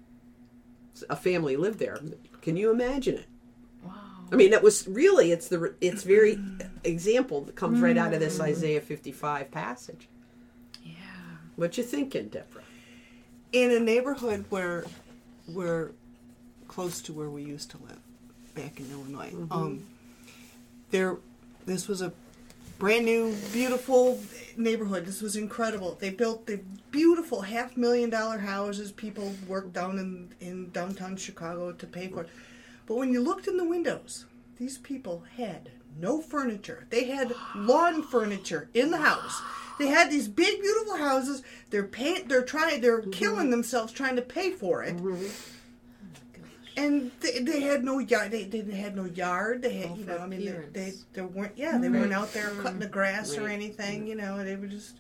A family lived there. Can you imagine it? Wow. I mean, it was really, it's very example that comes right out of this Isaiah 55 passage. Yeah. What you thinking, Deborah? In a neighborhood where we're close to where we used to live back in Illinois, this was a brand new, beautiful neighborhood. This was incredible. They built the beautiful $500,000 houses. People worked down in downtown Chicago to pay for it. But when you looked in the windows, these people had no furniture. They had lawn furniture in the house. They had these big, beautiful houses. They're killing themselves trying to pay for it. And they had no yard. They had no yard. They had, they weren't. Yeah, they weren't out there cutting the grass or anything. They were just.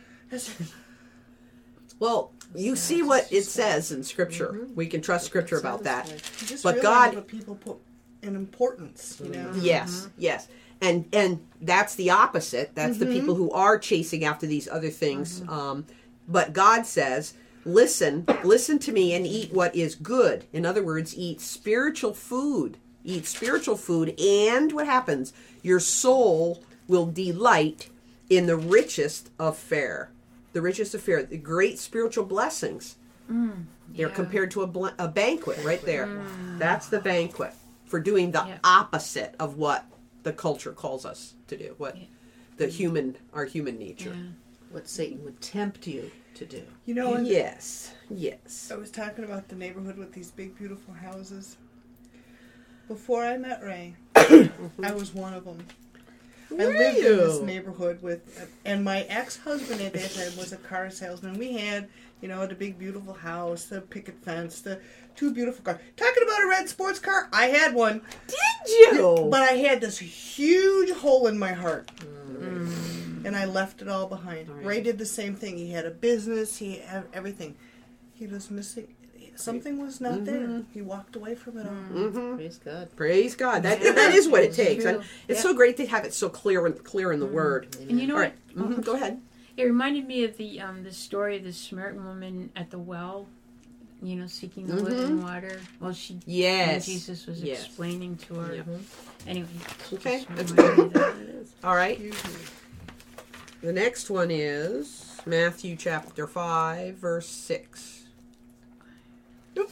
Well, you see what it says in Scripture. We can trust Scripture about that. Just But realize God, what people put in importance. yes, and that's the opposite. That's the people who are chasing after these other things. But God says, listen to me and eat what is good. In other words, eat spiritual food. Eat spiritual food, and what happens? Your soul will delight in the richest of fare. The richest of fare, the great spiritual blessings. They're compared to a banquet right there. That's the banquet for doing the opposite of what the culture calls us to do. What our human nature. Yeah. What Satan would tempt you to do. Yes. I was talking about the neighborhood with these big, beautiful houses. Before I met Ray, I was one of them. I lived in this neighborhood and my ex-husband at that time was a car salesman. We had, the big, beautiful house, the picket fence, the two beautiful cars. Talking about a red sports car, I had one. Did you? But I had this huge hole in my heart. And I left it all behind. Ray did the same thing. He had a business. He had everything. He was missing. Something was not there. He walked away from it all. Praise God. Praise God. That is what it takes. And it's so great to have it so clear in the Word. And you know what? Go ahead. It reminded me of the story of the Samaritan woman at the well, seeking the living water. Well, when Jesus was explaining to her. Anyway. Okay, that's good. All right. The next one is Matthew chapter 5, verse 6. Go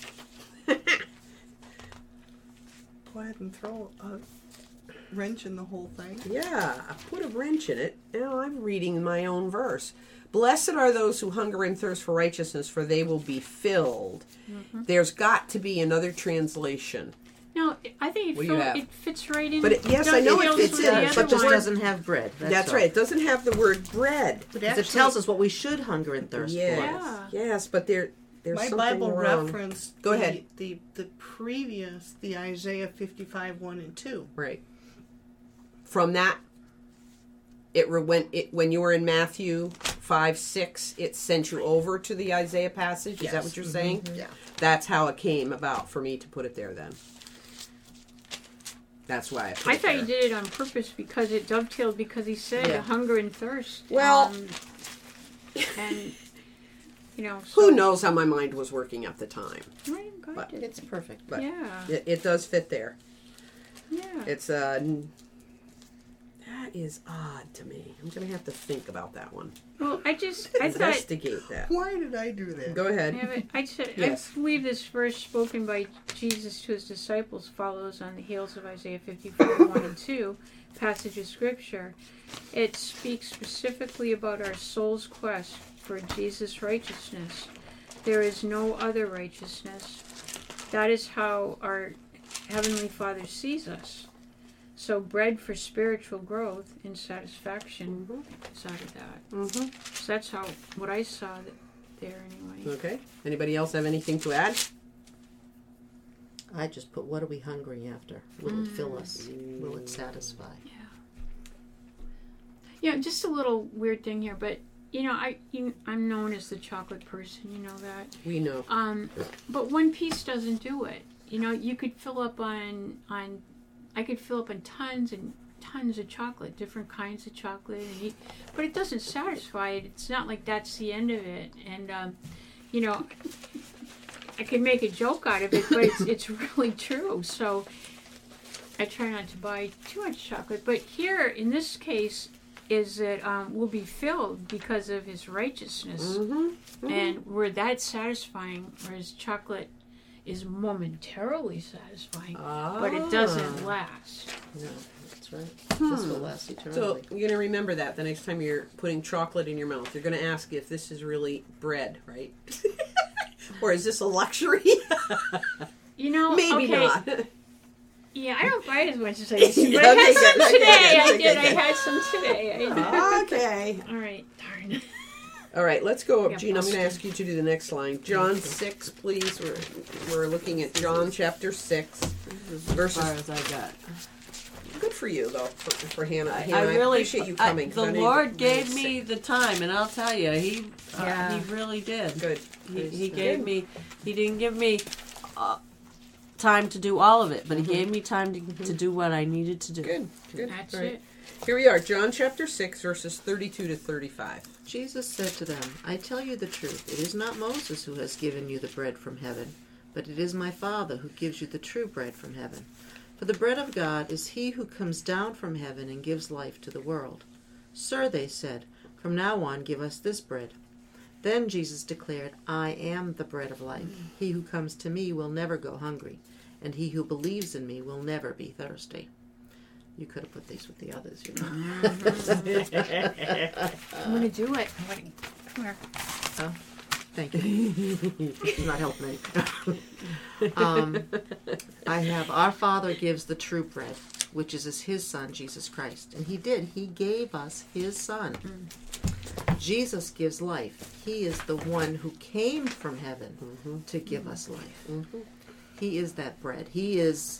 ahead and throw a wrench in the whole thing. Yeah, I put a wrench in it. Now I'm reading my own verse. Blessed are those who hunger and thirst for righteousness, for they will be filled. There's got to be another translation. No, I think it fits right in. But I know it fits in, but just doesn't have bread. That's right. It doesn't have the word bread. But it tells us what we should hunger and thirst for. Yes, but there's my something Bible wrong. reference. Go ahead. The previous, the Isaiah 55, 1 and 2. Right. From that, when you were in Matthew 5, 6, it sent you over to the Isaiah passage. Is that what you're saying? Yeah. That's how it came about for me to put it there. Then. That's why I thought you did it on purpose because it dovetailed because he said hunger and thirst. Well, and so, who knows how my mind was working at the time? But it's perfect. But it does fit there. Yeah. It's that is odd to me. I'm going to have to think about that one. Well, I thought investigate that. Why did I do that? Go ahead. I believe this verse spoken by Jesus to his disciples follows on the heels of Isaiah 55, 1 and 2, passage of Scripture. It speaks specifically about our soul's quest for Jesus' righteousness. There is no other righteousness. That is how our Heavenly Father sees us. So bread for spiritual growth and satisfaction is out of that. So that's what I saw there anyway. Okay. Anybody else have anything to add? I just put, what are we hungering after? Will it fill us? Will it satisfy? Yeah, just a little weird thing here, but I'm known as the chocolate person. You know that. We know. But one piece doesn't do it. You could fill up on. I could fill up on tons and tons of chocolate, different kinds of chocolate, but it doesn't satisfy it. It's not like that's the end of it. And I could make a joke out of it, but it's really true. So I try not to buy too much chocolate. But here, in this case, is that we'll be filled because of his righteousness, and we're that satisfying. Whereas chocolate, is momentarily satisfying, but it doesn't last. No, that's right. This will last So eternally. you're going to remember that the next time you're putting chocolate in your mouth. You're going to ask if this is really bread, right? Or is this a luxury? You know, Maybe okay. not. Yeah, I don't buy it as much as I used to, but Yeah, I had okay, some good, today. okay, I did. okay. I had some today. I did. Okay. All right, darn. All right, let's go up. Yeah, Gene, I'm going to busted. ask you to do the next line. John 6, please. We're looking at John chapter 6. As far as I got. Good for you, though, for Hannah. I Hannah, really appreciate you coming. 'cause the I know Lord you're gave sick. me the time, and I'll tell you, he really did. Good. He gave me. He didn't give me time to do all of it, but he gave me time to do what I needed to do. Good. Good. That's All right. it. Here we are, John chapter 6, verses 32 to 35. Jesus said to them, I tell you the truth. It is not Moses who has given you the bread from heaven, but it is my Father who gives you the true bread from heaven. For the bread of God is he who comes down from heaven and gives life to the world. Sir, they said, from now on give us this bread. Then Jesus declared, I am the bread of life. He who comes to me will never go hungry, and he who believes in me will never be thirsty. You could have put these with the others, you know. I'm gonna do it. Come here. Thank you. It's not helping me. I have, our Father gives the true bread, which is his Son, Jesus Christ. And he did. He gave us his Son. Jesus gives life. He is the one who came from heaven to give us life. He is that bread. He is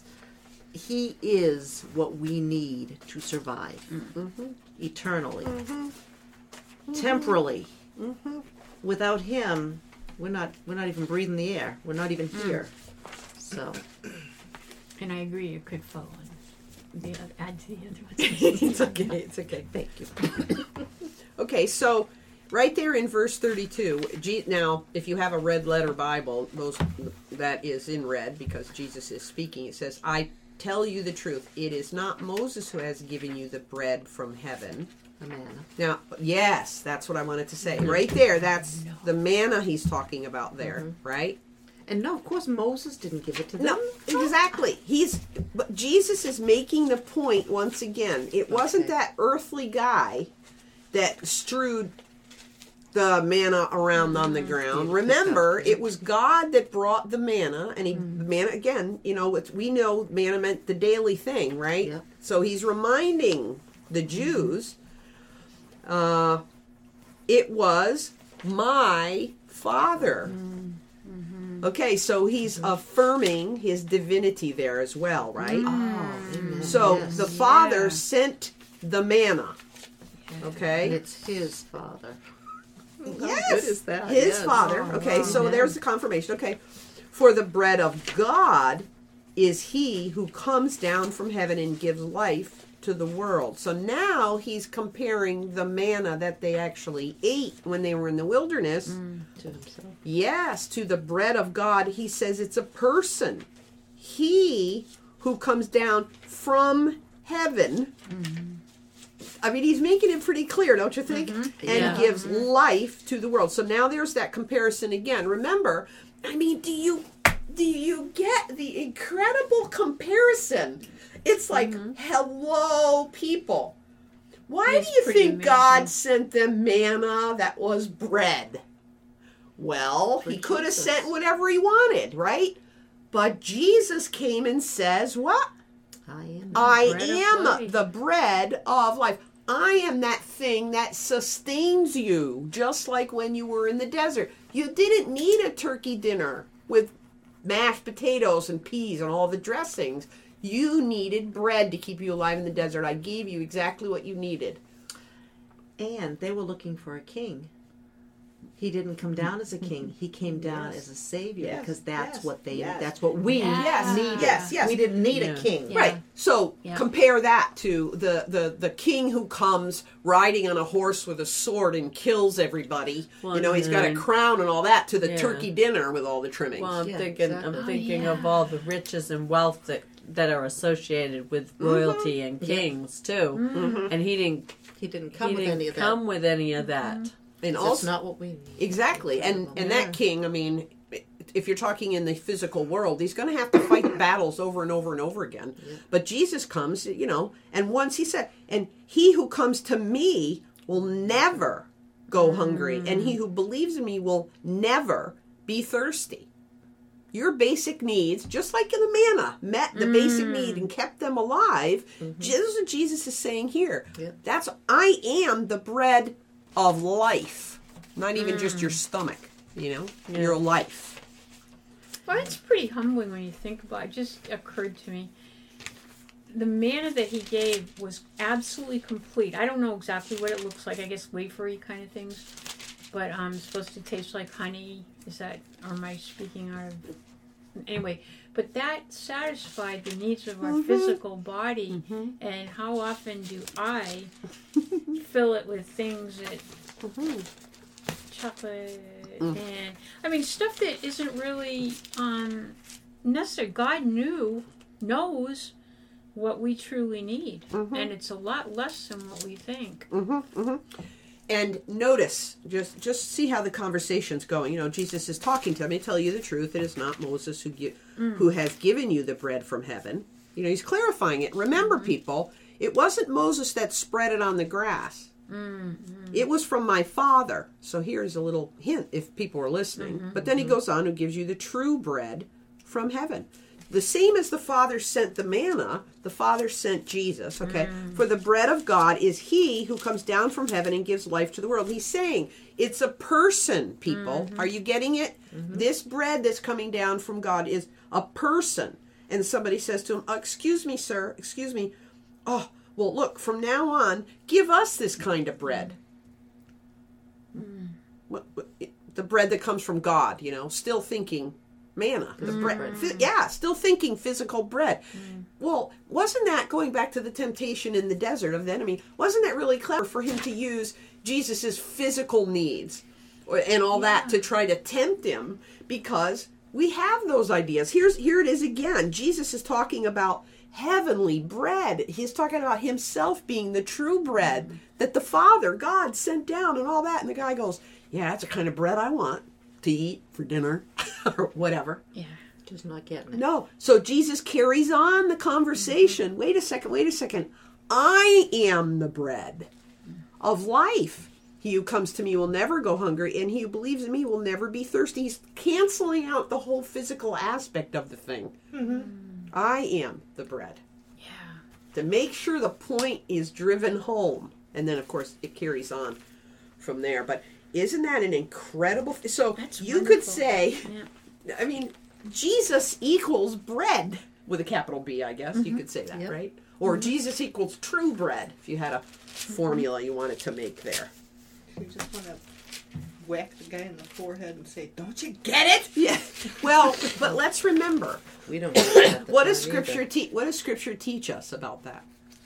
what we need to survive eternally, temporally. Without him, we're not even breathing the air. We're not even here. So, And I agree, you could follow and add to the other ones. It's okay. It's okay. thank you. Okay, so right there in verse 32, now, if you have a red letter Bible, that is in red because Jesus is speaking. It says, I tell you the truth. It is not Moses who has given you the bread from heaven. The manna. Now, yes, that's what I wanted to say. Right there, that's the manna he's talking about there, right? And no, of course, Moses didn't give it to them. No, exactly. But Jesus is making the point once again. It wasn't that earthly guy that strewed the manna around on the ground. Remember, it was God that brought the manna, and manna again. You know, we know manna meant the daily thing, right? Yep. So he's reminding the Jews, it was my Father. Okay, so he's affirming his divinity there as well, right? Oh, amen. So Yes. the Father Yeah. sent the manna. And Okay? it's his Father. Yes. How good is that? His Yes. Father. Oh, Okay, wow. so Amen. there's the confirmation. Okay. For the bread of God is he who comes down from heaven and gives life to the world. So now he's comparing the manna that they actually ate when they were in the wilderness. To himself. Yes, to the bread of God. He says it's a person. He who comes down from heaven. I mean, he's making it pretty clear, don't you think? And Yeah. gives life to the world. So now there's that comparison again. Remember, I mean, do you get the incredible comparison? It's like, hello, people. Why It's do you pretty think amazing. God sent them manna that was bread? Well, For he could have Jesus. sent whatever he wanted, right? But Jesus came and says, what? I am. I bread of am life. the bread of life. I am that thing that sustains you, just like when you were in the desert. You didn't need a turkey dinner with mashed potatoes and peas and all the dressings. You needed bread to keep you alive in the desert. I gave you exactly what you needed. And they were looking for a king. He didn't come down as a king. He came down Yes. as a savior Yes. because that's Yes. what they. Yes. That's what we Yes. needed. Yes. Yes. We didn't need Yeah. a king. Yeah. Right. So Yeah. compare that to the king who comes riding on a horse with a sword and kills everybody. Well, you know, he's got a and- crown and all that, to the Yeah. turkey dinner with all the trimmings. Well, I'm Yeah, thinking, exactly. I'm thinking yeah. of all the riches and wealth that are associated with royalty and kings too. And he didn't He didn't come he with didn't any of that. come with any of that. and That's also not what we need. exactly, and Yeah. that king, I mean, if you're talking in the physical world, he's going to have to fight battles over and over and over again. Yeah. But Jesus comes, and once he said, and he who comes to me will never go hungry, and he who believes in me will never be thirsty. Your basic needs, just like in the manna, met the basic need and kept them alive. This is what Jesus is saying here. Yep. I am the bread of life. Not even just your stomach, your life. Well, it's pretty humbling when you think about it. It just occurred to me. The manna that he gave was absolutely complete. I don't know exactly what it looks like. I guess wafery kind of things. But it's supposed to taste like honey. Is that, or am I speaking out of... Anyway, but that satisfied the needs of our physical body. And how often do I fill it with things that... chocolate and stuff that isn't really necessary. God knows what we truly need, and it's a lot less than what we think. And notice, just see how the conversation's going. Jesus is talking to them. I tell you the truth, it is not Moses who has given you the bread from heaven. He's clarifying it. Remember, people, it wasn't Moses that spread it on the grass. It was from my Father. So here's a little hint if people are listening. But then he goes on, who gives you the true bread from heaven. The same as the Father sent the manna, the Father sent Jesus, okay? For the bread of God is he who comes down from heaven and gives life to the world. He's saying it's a person, people. Are you getting it? This bread that's coming down from God is a person. And somebody says to him, excuse me, sir, excuse me. Oh, well, look, from now on, give us this kind of bread. The bread that comes from God, still thinking manna. The bread. Still thinking physical bread. Well, wasn't that, going back to the temptation in the desert of the enemy, wasn't that really clever for him to use Jesus's physical needs and all that to try to tempt him? Because we have those ideas. Here it is again. Jesus is talking about heavenly bread. He's talking about himself being the true bread that the Father, God, sent down and all that. And the guy goes, yeah, that's the kind of bread I want to eat for dinner or whatever. Yeah. Just not getting it. No. So Jesus carries on the conversation. Wait a second. I am the bread of life. He who comes to me will never go hungry, and he who believes in me will never be thirsty. He's canceling out the whole physical aspect of the thing. I am the bread. Yeah. To make sure the point is driven home. And then, of course, it carries on from there. But isn't that an incredible... So That's you wonderful. could say, Jesus equals bread, with a capital B, I guess. You could say that, right? Or Jesus equals true bread, if you had a formula you wanted to make there. You just want to whack the guy in the forehead and say, don't you get it? Yeah. Well, but let's remember, We don't. Get that at the what does time Scripture what does Scripture teach us about that?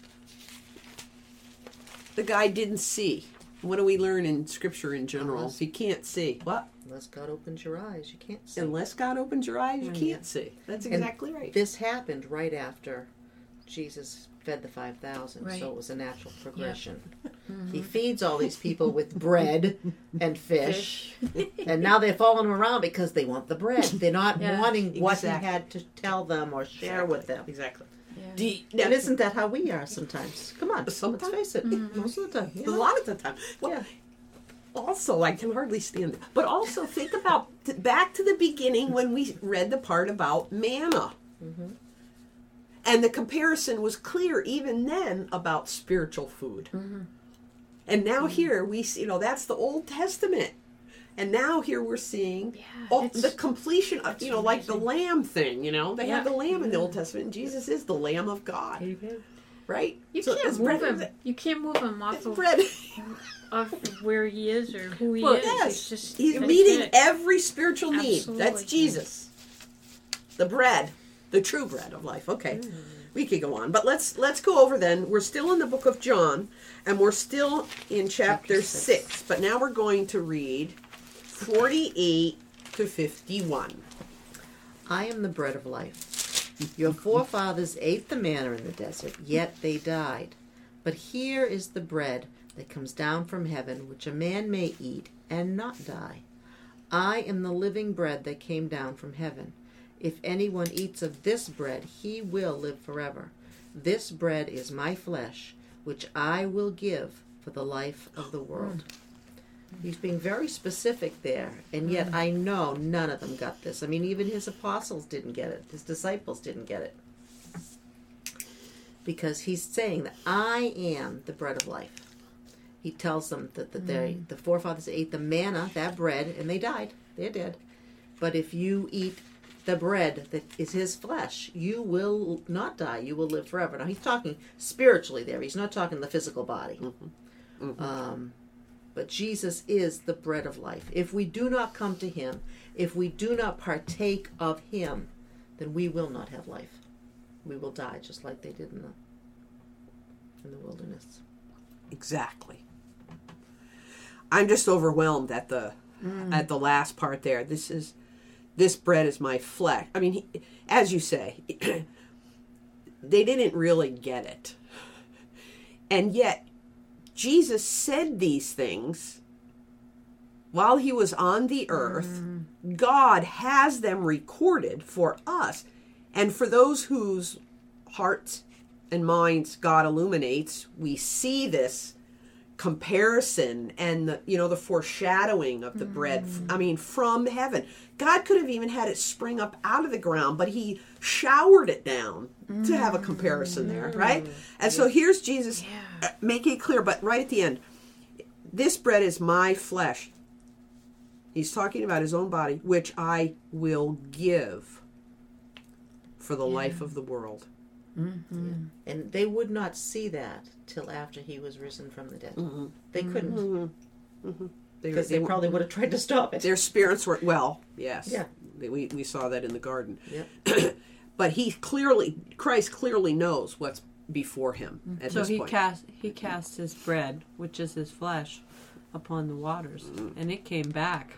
The guy didn't see. What do we learn in Scripture in general? If you can't see, what? Unless God opens your eyes, you can't see. Unless God opens your eyes, you can't see. That's exactly right. This happened right after Jesus fed the 5,000, Right. so it was a natural progression. He feeds all these people with bread and fish, and now they're following him around because they want the bread. They're not wanting what Exactly. he had to tell them or share with them. Exactly. Yeah. And isn't that how we are sometimes? Come on, Sometimes. let's face it. Most of the time. A lot of the time. Well, also, I can hardly stand it. But also, think about back to the beginning when we read the part about manna. And the comparison was clear even then about spiritual food. And now here we see, that's the Old Testament. And now here we're seeing the completion of, like the lamb thing, They have the lamb in the Old Testament, and Jesus is the Lamb of God. Right? You So can't it's move bread- him. You can't move him off It's of, bread. of where he is or who he Well, is. yes. It's just, He's that's meeting it. every spiritual need. Absolutely. That's Jesus. The bread. The true bread of life. Okay. We could go on. But let's go over then. We're still in the book of John, and we're still in chapter 6. But now we're going to read 48 to 51. I am the bread of life. Your forefathers ate the manna in the desert, yet they died. But here is the bread that comes down from heaven, which a man may eat and not die. I am the living bread that came down from heaven. If anyone eats of this bread, he will live forever. This bread is my flesh, which I will give for the life of the world. He's being very specific there, and yet I know none of them got this. I mean, even his apostles didn't get it. His disciples didn't get it. Because he's saying that I am the bread of life. He tells them that the forefathers ate the manna, that bread, and they died. They're dead. But if you eat the bread that is his flesh, you will not die. You will live forever. Now, he's talking spiritually there. He's not talking the physical body. But Jesus is the bread of life. If we do not come to him, if we do not partake of him, then we will not have life. We will die just like they did in the wilderness. Exactly. I'm just overwhelmed at the last part there. This bread is my flesh. I mean, as you say, they didn't really get it. And yet, Jesus said these things while he was on the earth. God has them recorded for us. And for those whose hearts and minds God illuminates, we see this comparison and the foreshadowing of the bread. I mean, from heaven. God could have even had it spring up out of the ground, but he showered it down to have a comparison there, right? And so here's Jesus making it clear, but right at the end, this bread is my flesh. He's talking about his own body, which I will give for the life of the world. And they would not see that till after he was risen from the dead. They couldn't. Because they probably would have tried to stop it. Their spirits were, yes. Yeah. We saw that in the garden. Yep. But Christ clearly knows what's before him at this point. So he cast his bread, which is his flesh, upon the waters, and it came back.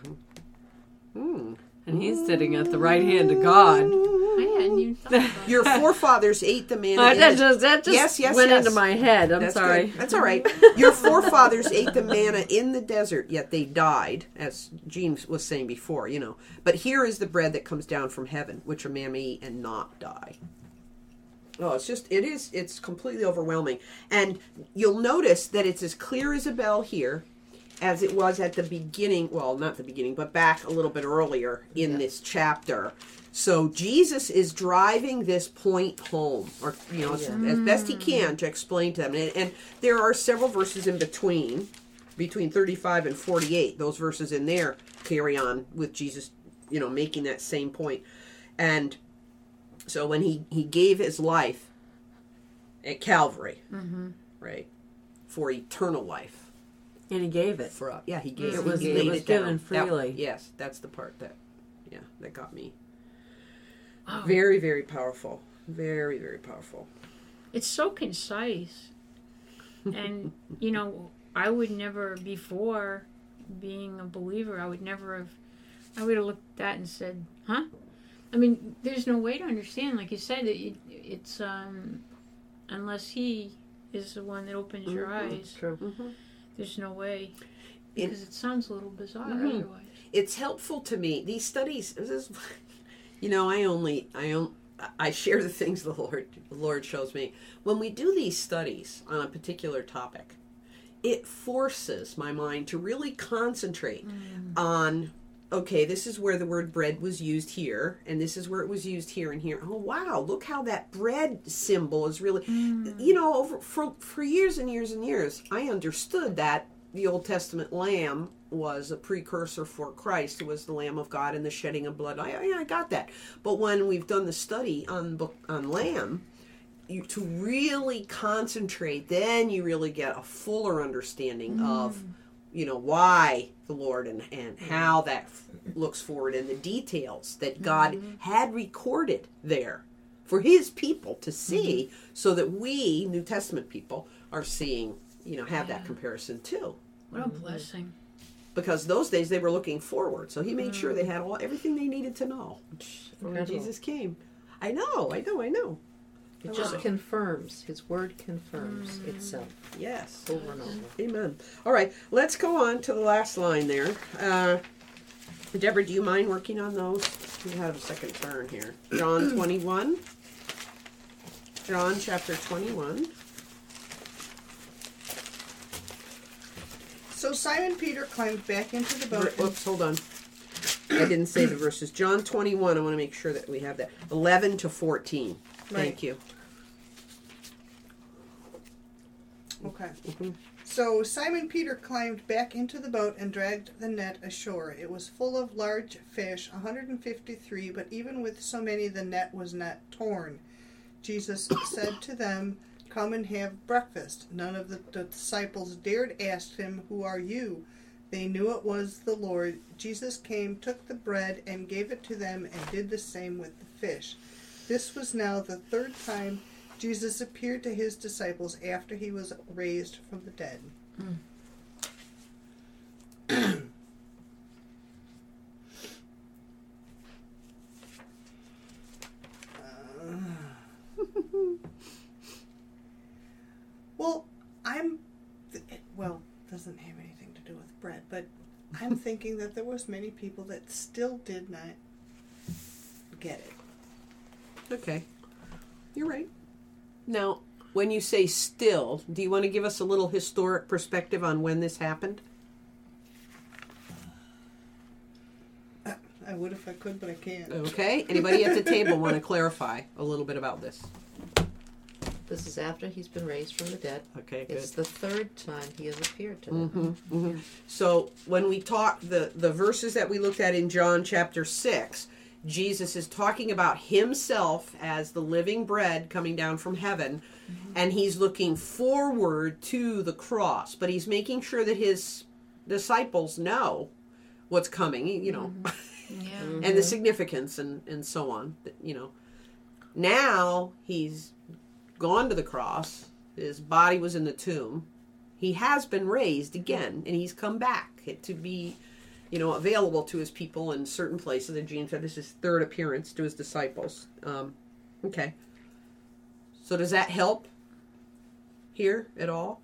And he's sitting at the right hand of God. I hadn't even thought about that. Your forefathers ate the manna. That just went into my head. That's sorry. Good. That's all right. Your forefathers ate the manna in the desert, yet they died, as Jean was saying before, But here is the bread that comes down from heaven, which a man may eat and not die. Oh, it's completely overwhelming. And you'll notice that it's as clear as a bell here as it was at the beginning, well, not the beginning, but back a little bit earlier in this chapter. So Jesus is driving this point home, or as best he can to explain to them. And there are several verses in between 35 and 48. Those verses in there carry on with Jesus, making that same point. And so when he gave his life at Calvary, right, for eternal life. And he gave it. He gave it. It was given given freely. Yes, that's the part that got me. Wow. Very, very powerful. Very, very powerful. It's so concise. And, I would never, before being a believer, I would have looked at that and said, huh? I mean, there's no way to understand. Like you said, it's unless he is the one that opens your eyes. True. There's no way. Because it sounds a little bizarre otherwise. It's helpful to me. These studies, I share the things the Lord shows me. When we do these studies on a particular topic, it forces my mind to really concentrate on, okay, this is where the word bread was used here, and this is where it was used here and here. Oh, wow, look how that bread symbol is really, for years and years and years, I understood that the Old Testament lamb was a precursor for Christ, who was the Lamb of God and the shedding of blood. I got that. But when we've done the study on lamb, to really concentrate, then you really get a fuller understanding of, why the Lord and how that looks forward and the details that God had recorded there for his people to see, so that we, New Testament people, are seeing, have that comparison too. What a blessing. Because those days they were looking forward, so he made sure they had everything they needed to know when Jesus came. I know. It just confirms. His word confirms itself. Yes. Over and over. Amen. All right, let's go on to the last line there. Deborah, do you mind working on those? You have a second turn here. John 21. John chapter 21. So Simon Peter climbed back into the boat. Whoops, hold on. I didn't say the verses. John 21, I want to make sure that we have that. 11 to 14. Thank you. Okay. So Simon Peter climbed back into the boat and dragged the net ashore. It was full of large fish, 153, but even with so many the net was not torn. Jesus said to them, "Come and have breakfast." None of the disciples dared ask him, "Who are you?" They knew it was the Lord. Jesus came, took the bread, and gave it to them, and did the same with the fish. This was now the third time Jesus appeared to his disciples after he was raised from the dead. Well, doesn't have anything to do with bread, but I'm thinking that there was many people that still did not get it. Okay. You're right. Now, when you say still, do you want to give us a little historic perspective on when this happened? I would if I could, but I can't. Okay. Anybody at the table want to clarify a little bit about this? This is after he's been raised from the dead. Okay, good. It's the third time he has appeared to them. So when we talk, the verses that we looked at in John chapter 6, Jesus is talking about himself as the living bread coming down from heaven, and he's looking forward to the cross, but he's making sure that his disciples know what's coming, you know, and the significance and so on, you know. Now he's gone to the cross, his body was in the tomb, he has been raised again, and he's come back to be, you know, available to his people in certain places. And Gene said this is his third appearance to his disciples. Okay. So does that help here at all?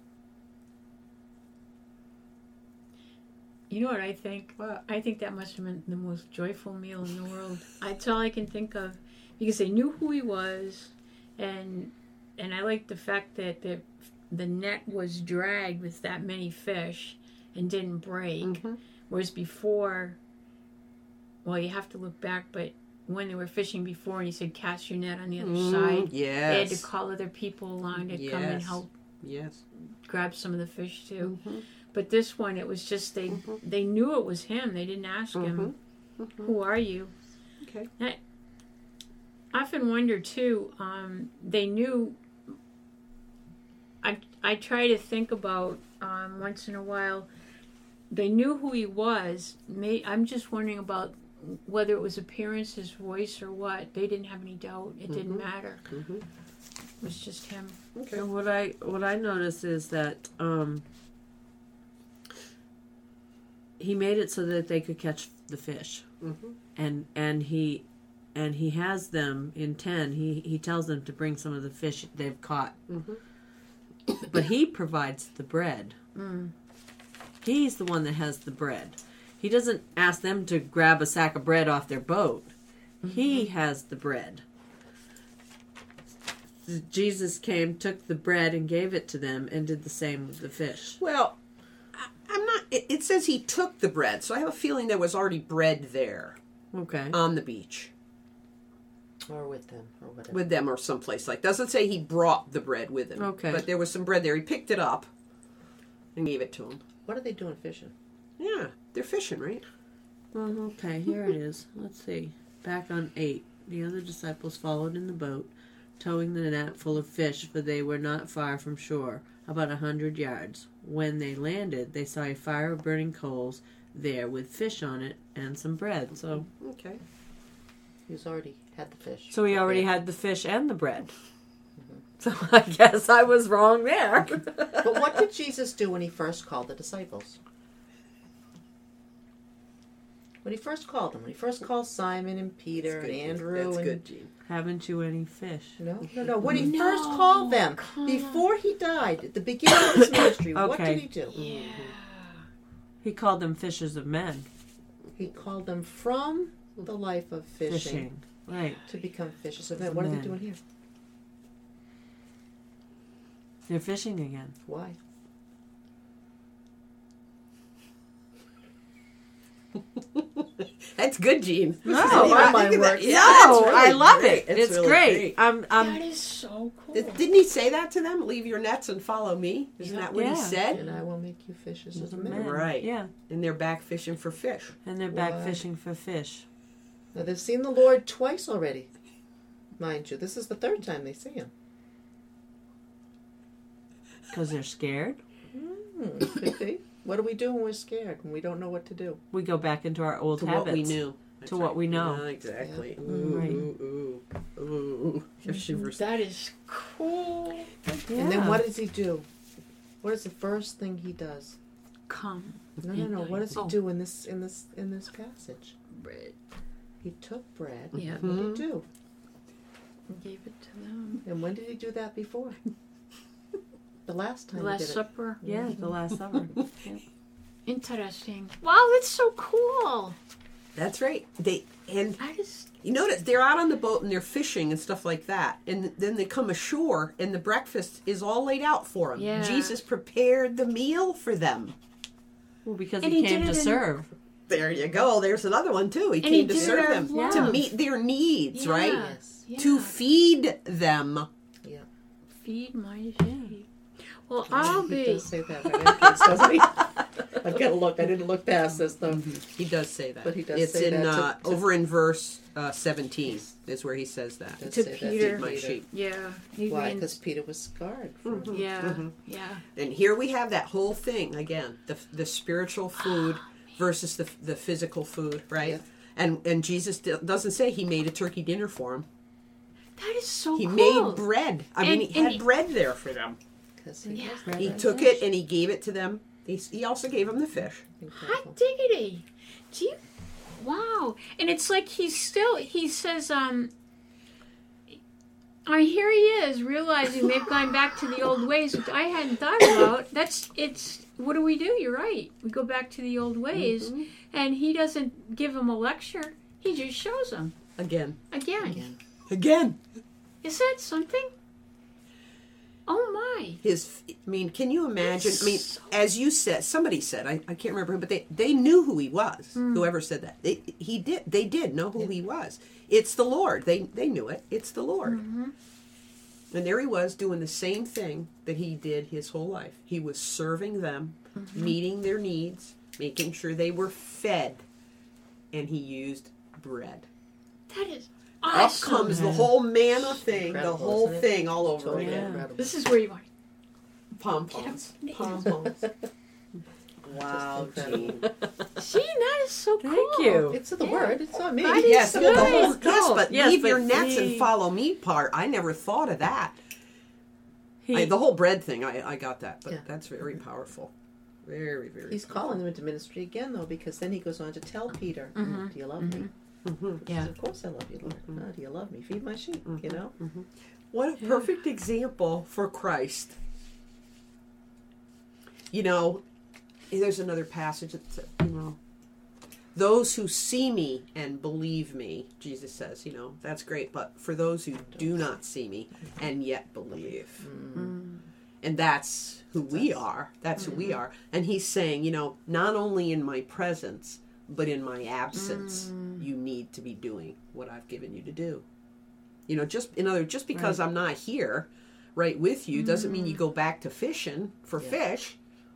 You know what I think? What? I think that must have been the most joyful meal in the world. That's all I can think of. Because they knew who he was, and I like the fact that the net was dragged with that many fish and didn't break. Whereas before, well, you have to look back, but when they were fishing before and he said, cast your net on the other side, they had to call other people along to come and help grab some of the fish too. But this one, it was just they knew it was him. They didn't ask him, who are you? Okay. I often wonder too, they knew, I try to think about once in a while, they knew who he was. I'm just wondering about whether it was appearance, his voice, or what. They didn't have any doubt. It didn't matter. It was just him. Okay. So what I notice is that he made it so that they could catch the fish, and he has them in 10. He tells them to bring some of the fish they've caught, but he provides the bread. He's the one that has the bread. He doesn't ask them to grab a sack of bread off their boat. He has the bread. Jesus came, took the bread, and gave it to them, and did the same with the fish. Well, I'm not. It says he took the bread, so I have a feeling there was already bread there. Okay. On the beach. Or with them, or whatever. With them or someplace like. Doesn't say he brought the bread with him. Okay. But there was some bread there. He picked it up and gave it to him. What are they doing fishing? Yeah, they're fishing, right? Okay, here it is. Let's see. Back on 8. The other disciples followed in the boat, towing the net full of fish, for they were not far from shore, about 100 yards. When they landed, they saw a fire of burning coals there with fish on it and some bread. So, Okay. He's already had the fish. so he already had the fish and the bread. So I guess I was wrong there. But what did Jesus do when he first called the disciples? When he first called them, when he first called Simon and Peter and Andrew. That's and good, Gene. Haven't you any fish? No. When he first called them, before he died, at the beginning of his ministry, what Okay. did he do? Yeah. He called them fishers of men. He called them from the life of fishing, Right. to become fishers. So then what are they Men. doing here? They're fishing again. Why? That's good, Gene. No, my I mind think of that- works. Yeah, No, that's really I love great. it. It's really great. I'm That is so cool. Didn't he say that to them? Leave your nets and follow me. Isn't that what he Yeah. said? And I will make you fishers of men. men. Right. Yeah. And they're back fishing for fish. And they're back Why? fishing for fish. Now they've seen the Lord twice already. Mind you, this is the third time they see him. Because they're scared. Could be. What do we do when we're scared, when we don't know what to do? We go back into our old To habits. what we knew. To what we know. Yeah, exactly. Yeah. Ooh, Right. ooh, ooh, ooh. Just shivers. That is cool. Yeah. And then what does he do? What is the first thing he does? Come. No. What does he Oh. do in this passage? Bread. He took bread. Yeah. What did he do? Gave it to them. And when did he do that before? The last time The he did Last Supper. Yeah, the Last Supper. Interesting. Wow, that's so cool. That's right. And I just. you notice they're out on the boat and they're fishing and stuff like that. And then they come ashore and the breakfast is all laid out for them. Yeah. Jesus prepared the meal for them. Well, because And he he came did to it in- serve. There you go. There's another one too. He And he came to did it serve out them, of to love. meet their needs, right? Yes. Yeah. To feed them. Yeah. Feed my sheep. Well, I'll He be. does say that right afterwards, doesn't he? I've got to look. I didn't look past this though. He does say that. But he does it's say in that to- over in verse 17 is where he says that. Does To say that Peter. Feed my sheep. Yeah. He Why? means- Because Peter was scarred. From Yeah. Yeah. And here we have that whole thing again: the spiritual food versus the physical food, right? Yeah. And Jesus doesn't say he made a turkey dinner for them. That is so He cool. made bread. I mean, And- he and had he- bread there for them. Because he Yeah. was Bread He and took fish. it and he gave it to them. He also gave them the fish. Hot incredible. diggity. Do you? Wow. And it's like he says, here he is, realizing they've gone back to the old ways, which I hadn't thought about. What do? You're right. We go back to the old ways, and he doesn't give them a lecture. He just shows them. Again. Again. Is that something? Oh my. Can you imagine? I mean, So- as you said, somebody said, I can't remember who, but they knew who he was. Whoever said that. They did know who he was. It's the Lord. They knew it. It's the Lord. And there he was doing the same thing that he did his whole life. He was serving them, meeting their needs, making sure they were fed, and he used bread. That is Up awesome. comes the whole manna thing, Incredible, the whole isn't it? thing all over Totally again. incredible. This is where you want. Pom-poms. Get Pom-poms. Wow, Gene. See, that is so cool. Thank you. It's the word. It's not me. That is Yes, well, the whole, good. yes, but Yes, leave but your nets and he- follow me part. I never thought of that. The whole bread thing, I got that, but Yeah. that's very powerful. Very, very He's powerful. calling them into ministry again, though, because then he goes on to tell Peter, "Do you love me?" He Yeah. says, "Of course I love you, Lord. Oh, do you love me? Feed my sheep." You know. What a perfect example for Christ. You know, there's another passage that says, those who see me and believe me, Jesus says, that's great. But for those who do not see me and yet believe. And that's who we are. That's who we are. And he's saying, not only in my presence, but in my absence, you need to be doing what I've given you to do. Just because I'm not here right with you doesn't mean you go back to fishing for fish.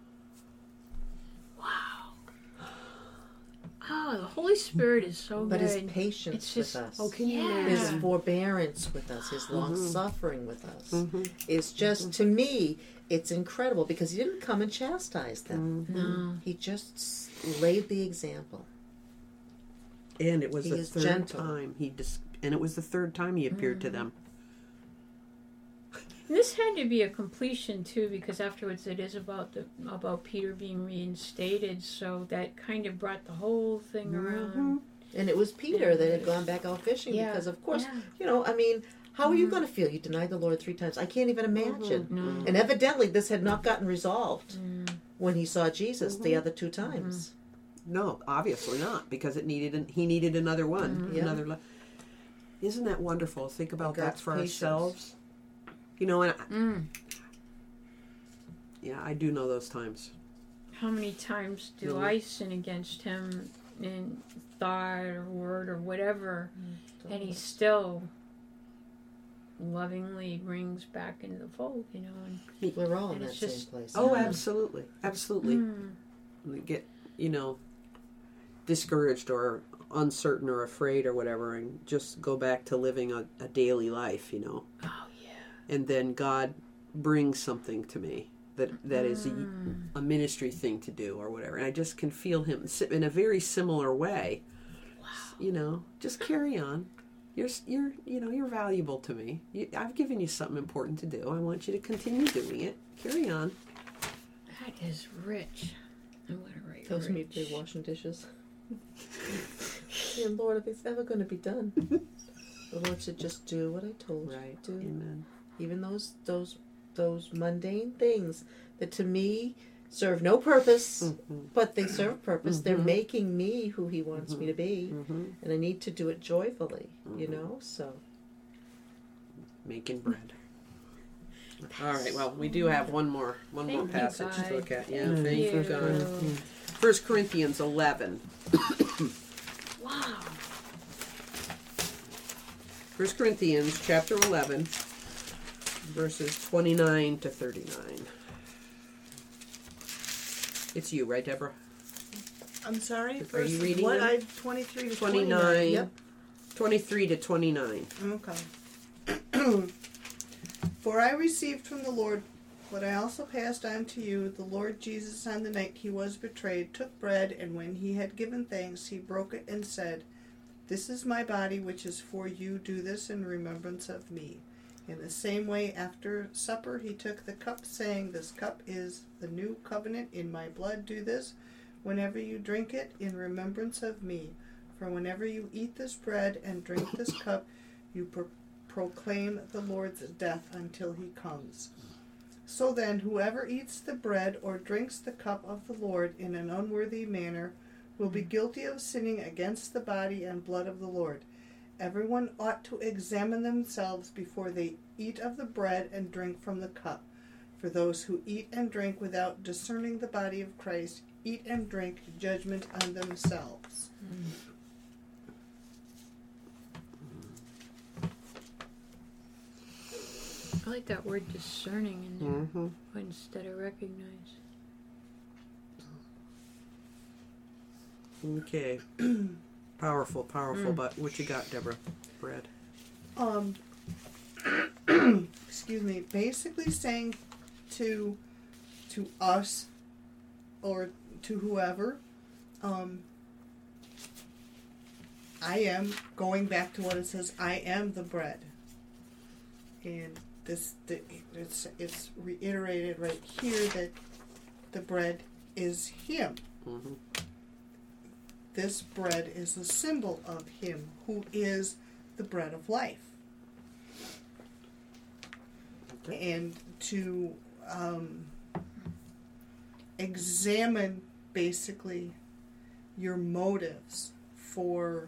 Oh, the Holy Spirit is so But good. his patience It's just- with us, Oh, can you Yeah. his imagine? forbearance with us, his long suffering with us, is just to me, it's incredible because he didn't come and chastise them. No. He just laid the example. And it was He the is third gentle. time and it was the third time he appeared to them. And this had to be a completion too, because afterwards it is about Peter being reinstated. So that kind of brought the whole thing around. And it was Peter that had gone back out fishing Yeah. because, of course, Yeah. how are you going to feel? You denied the Lord 3 times. I can't even imagine. No. And evidently, this had not gotten resolved when he saw Jesus the other 2 times. No, obviously not, because he needed another one. Yeah. Isn't that wonderful? Think about that God's for patience. ourselves. You know, and yeah, I do know those times. How many times do No. I sin against him in thought or word or whatever, and he still lovingly brings back into the fold, you know? And We're all in And that it's same just- place. Oh, absolutely, absolutely. We get, discouraged or uncertain or afraid or whatever, and just go back to living a daily life, oh yeah, and then God brings something to me that is a ministry thing to do or whatever, and I just can feel him in a very similar way. Wow. Just carry on. You're valuable to me. I've given you something important to do. I want you to continue doing it. Carry on. that is rich. I'm gonna write Tells me rich. they're washing dishes. Dear Lord, if it's ever going to be done, the Lord should just do what I told you Right. to do. Amen. Even those mundane things that to me serve no purpose, but they serve purpose. They're making me who He wants me to be, and I need to do it joyfully. So Making bread. All right. Well, we do have one more Thank you, passage to God. look at. Yeah. Thank Thank you, you. God. 1 Corinthians 11. Wow. 1 Corinthians chapter 11, verses 29 to 39. It's you, right, Deborah? I'm sorry? Are you reading what? them? 23 to 29. Yep. 23 to 29. Okay. For I received from the Lord what I also passed on to you. The Lord Jesus, on the night he was betrayed, took bread, and when he had given thanks, he broke it and said, "This is my body, which is for you. Do this in remembrance of me." In the same way, after supper, he took the cup, saying, "This cup is the new covenant in my blood. Do this whenever you drink it in remembrance of me. For whenever you eat this bread and drink this cup, you proclaim the Lord's death until he comes. So then, whoever eats the bread or drinks the cup of the Lord in an unworthy manner will be guilty of sinning against the body and blood of the Lord. Everyone ought to examine themselves before they eat of the bread and drink from the cup. For those who eat and drink without discerning the body of Christ eat and drink judgment on themselves." I like that word discerning in there Mm-hmm. instead of recognize. Okay. Powerful. But what you got, Deborah? Bread. Excuse me, basically saying to us or to whoever, I am going back to what it says, I am the bread. And it's reiterated right here that the bread is him. Mm-hmm. This bread is a symbol of him who is the bread of life. Okay. And to examine basically your motives for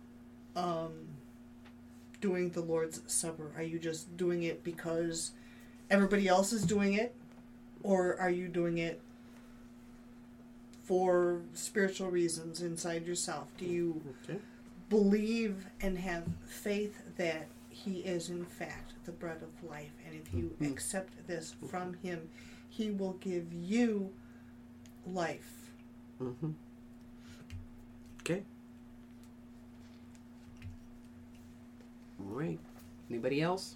doing the Lord's Supper. Are you just doing it because everybody else is doing it? Or are you doing it for spiritual reasons inside yourself? Do you believe and have faith that he is in fact the bread of life, and if you accept this from him, he will give you life? Mm-hmm. Okay. All right. Anybody else?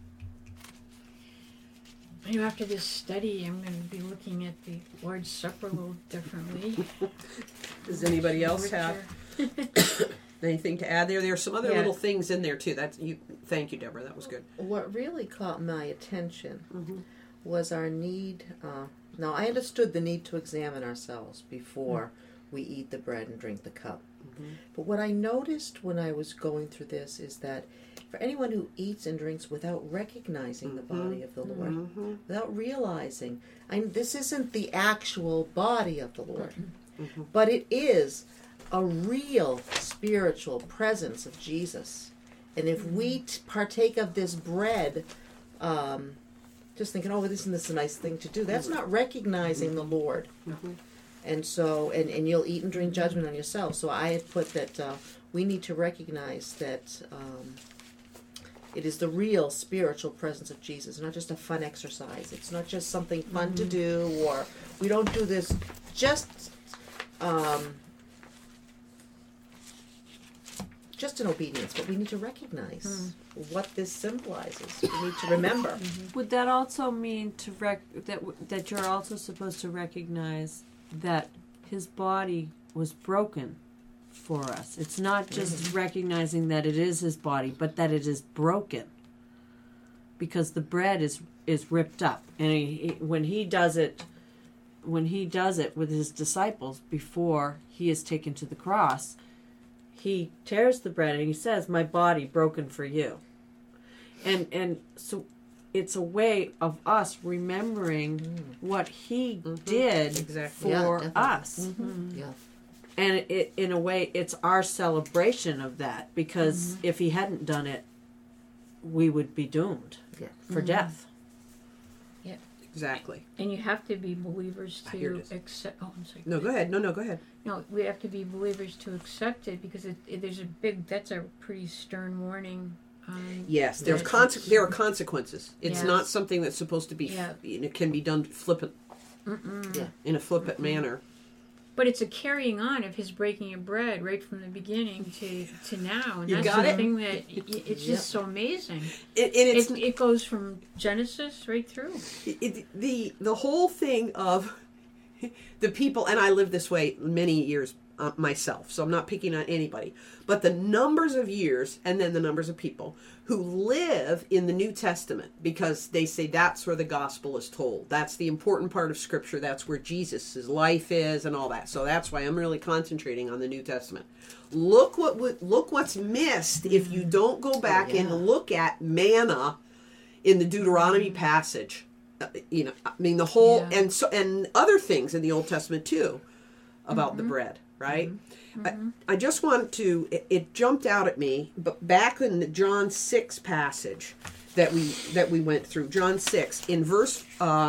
After this study, I'm going to be looking at the Lord's Supper a little differently. Does anybody else have anything to add there? There are some other Yeah. little things in there too. That's you. Thank you, Deborah. That was good. what really caught my attention was our need. Now, I understood the need to examine ourselves before we eat the bread and drink the cup. But what I noticed when I was going through this is that for anyone who eats and drinks without recognizing the body of the Lord, without realizing, this isn't the actual body of the Lord. but it is a real spiritual presence of Jesus. And if we partake of this bread, just thinking, oh, isn't this a nice thing to do? That's not recognizing the Lord. And so, and you'll eat and drink judgment on yourself. So I had put that we need to recognize that it is the real spiritual presence of Jesus, not just a fun exercise. It's not just something fun to do, or we don't do this just in obedience, but we need to recognize what this symbolizes. We need to remember. Would that also mean that you're also supposed to recognize that his body was broken for us? It's not just recognizing that it is his body, but that it is broken, because the bread is ripped up, and when he does it with his disciples before he is taken to the cross, he tears the bread and he says, "My body broken for you." And so it's a way of us remembering what he did for us. Yeah. And in a way, it's our celebration of that, because if he hadn't done it, we would be doomed for death. Exactly. And you have to be believers Here to it is. accept. Oh, I'm sorry. No, go ahead. No, go ahead. No, we have to be believers to accept it, because that's a pretty stern warning. Yes, there are consequences. It's not something that's supposed to be. It can be done flippant. In a flippant manner. But it's a carrying on of his breaking of bread right from the beginning to now. And You that's got the it? thing that it's just so amazing. It's It goes from Genesis right through. the whole thing of the people, and I lived this way many years myself, so I'm not picking on anybody, but the numbers of years and then the numbers of people who live in the New Testament, because they say that's where the gospel is told. That's the important part of Scripture. That's where Jesus' life is and all that. So that's why I'm really concentrating on the New Testament. Look what's missed if you don't go back and look at manna in the Deuteronomy passage. The whole and other things in the Old Testament too about the bread. Right? I just want to, it jumped out at me, but back in the John 6 passage that we went through, John 6, in verse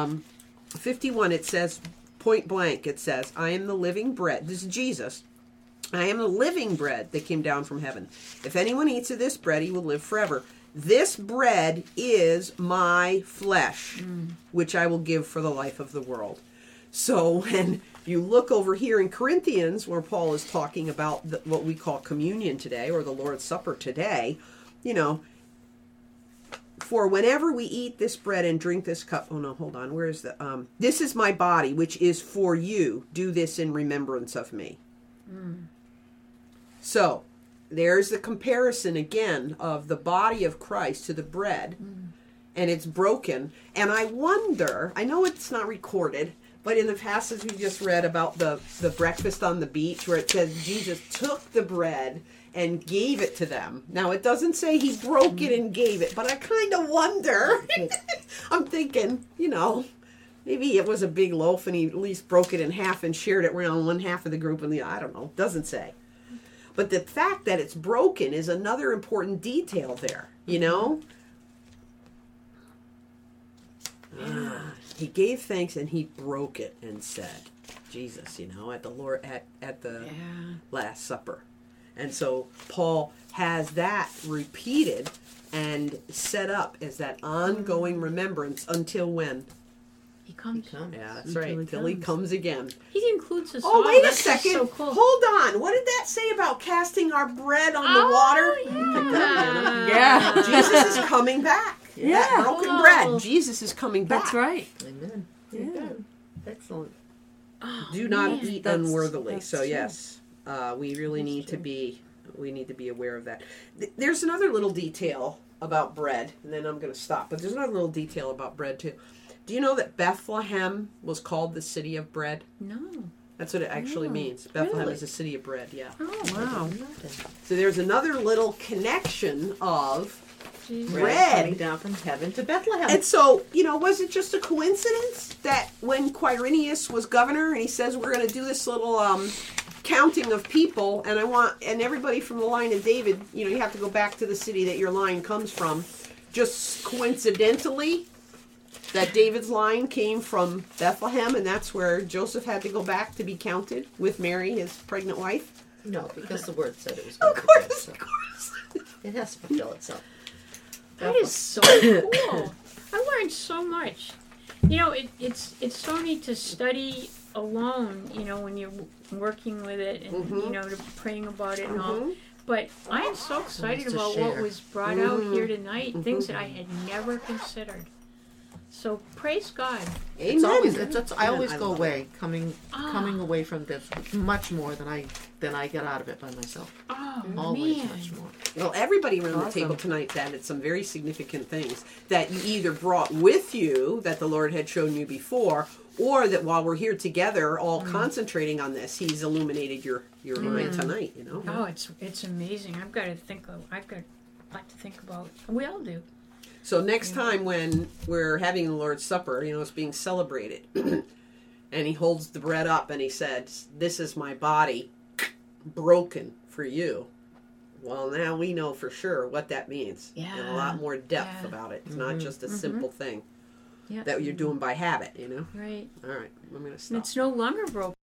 51, it says, point blank, it says, "I am the living bread." This is Jesus. "I am the living bread that came down from heaven. If anyone eats of this bread, he will live forever. This bread is my flesh, which I will give for the life of the world." So when you look over here in Corinthians, where Paul is talking about what we call communion today, or the Lord's Supper today, "For whenever we eat this bread and drink this cup," oh no, hold on, where is the, "this is my body, which is for you. Do this in remembrance of me." So there's the comparison again of the body of Christ to the bread, and it's broken. And I wonder, I know it's not recorded, but in the passage we just read about the breakfast on the beach, where it says Jesus took the bread and gave it to them. Now, it doesn't say he broke it and gave it, but I kind of wonder. I'm thinking, maybe it was a big loaf and he at least broke it in half and shared it around one half of the group and I don't know. Doesn't say. But the fact that it's broken is another important detail there, He gave thanks and he broke it and said, Jesus, at the Last Supper. And so Paul has that repeated and set up as that ongoing remembrance until when? He comes. Yeah, that's right. Until he comes again. He includes a song. Oh, wait a That's second. So cool. Hold on. What did that say about casting our bread on the water? Yeah. Jesus is coming back. Yeah. That broken bread. Jesus is coming back. That's right. Amen. Yeah. Excellent. Do not man. eat That's- unworthily. that's So true. yes, we really need to be aware of that. There's another little detail about bread, and then I'm going to stop. But there's another little detail about bread too. Do you know that Bethlehem was called the city of bread? No. That's what it actually means. Bethlehem really? is a city of bread. Yeah. Oh, Wow. So there's another little connection of Jesus. Bread. coming down from heaven to Bethlehem. And so, was it just a coincidence that when Quirinius was governor and he says we're going to do this little counting of people, and everybody from the line of David, you have to go back to the city that your line comes from, just coincidentally that David's line came from Bethlehem, and that's where Joseph had to go back to be counted with Mary, his pregnant wife? No, because the word said it was Of going course, to of course. It has to fulfill itself. That is so cool. I learned so much. It's so neat to study alone, when you're working with it and, praying about it and all. But I am so excited to about what share. was brought out here tonight, things that I had never considered. So praise God. Amen. It's always, I always I go love away coming away from this much more than I get out of it by myself. Oh, Always man. much more. Well, everybody around the Awesome. table tonight added some very significant things that you either brought with you that the Lord had shown you before, or that while we're here together, all concentrating on this, He's illuminated your mind tonight. Oh, it's amazing. I've got a lot to think about. We all do. So next time when we're having the Lord's Supper, it's being celebrated, and He holds the bread up and He said, "This is my body, broken for you." Well, now we know for sure what that means. Yeah. And a lot more depth Yeah. about it. It's not just a simple thing Yeah. that you're doing by habit, Right. All right, I'm going to And stop. it's no longer broken.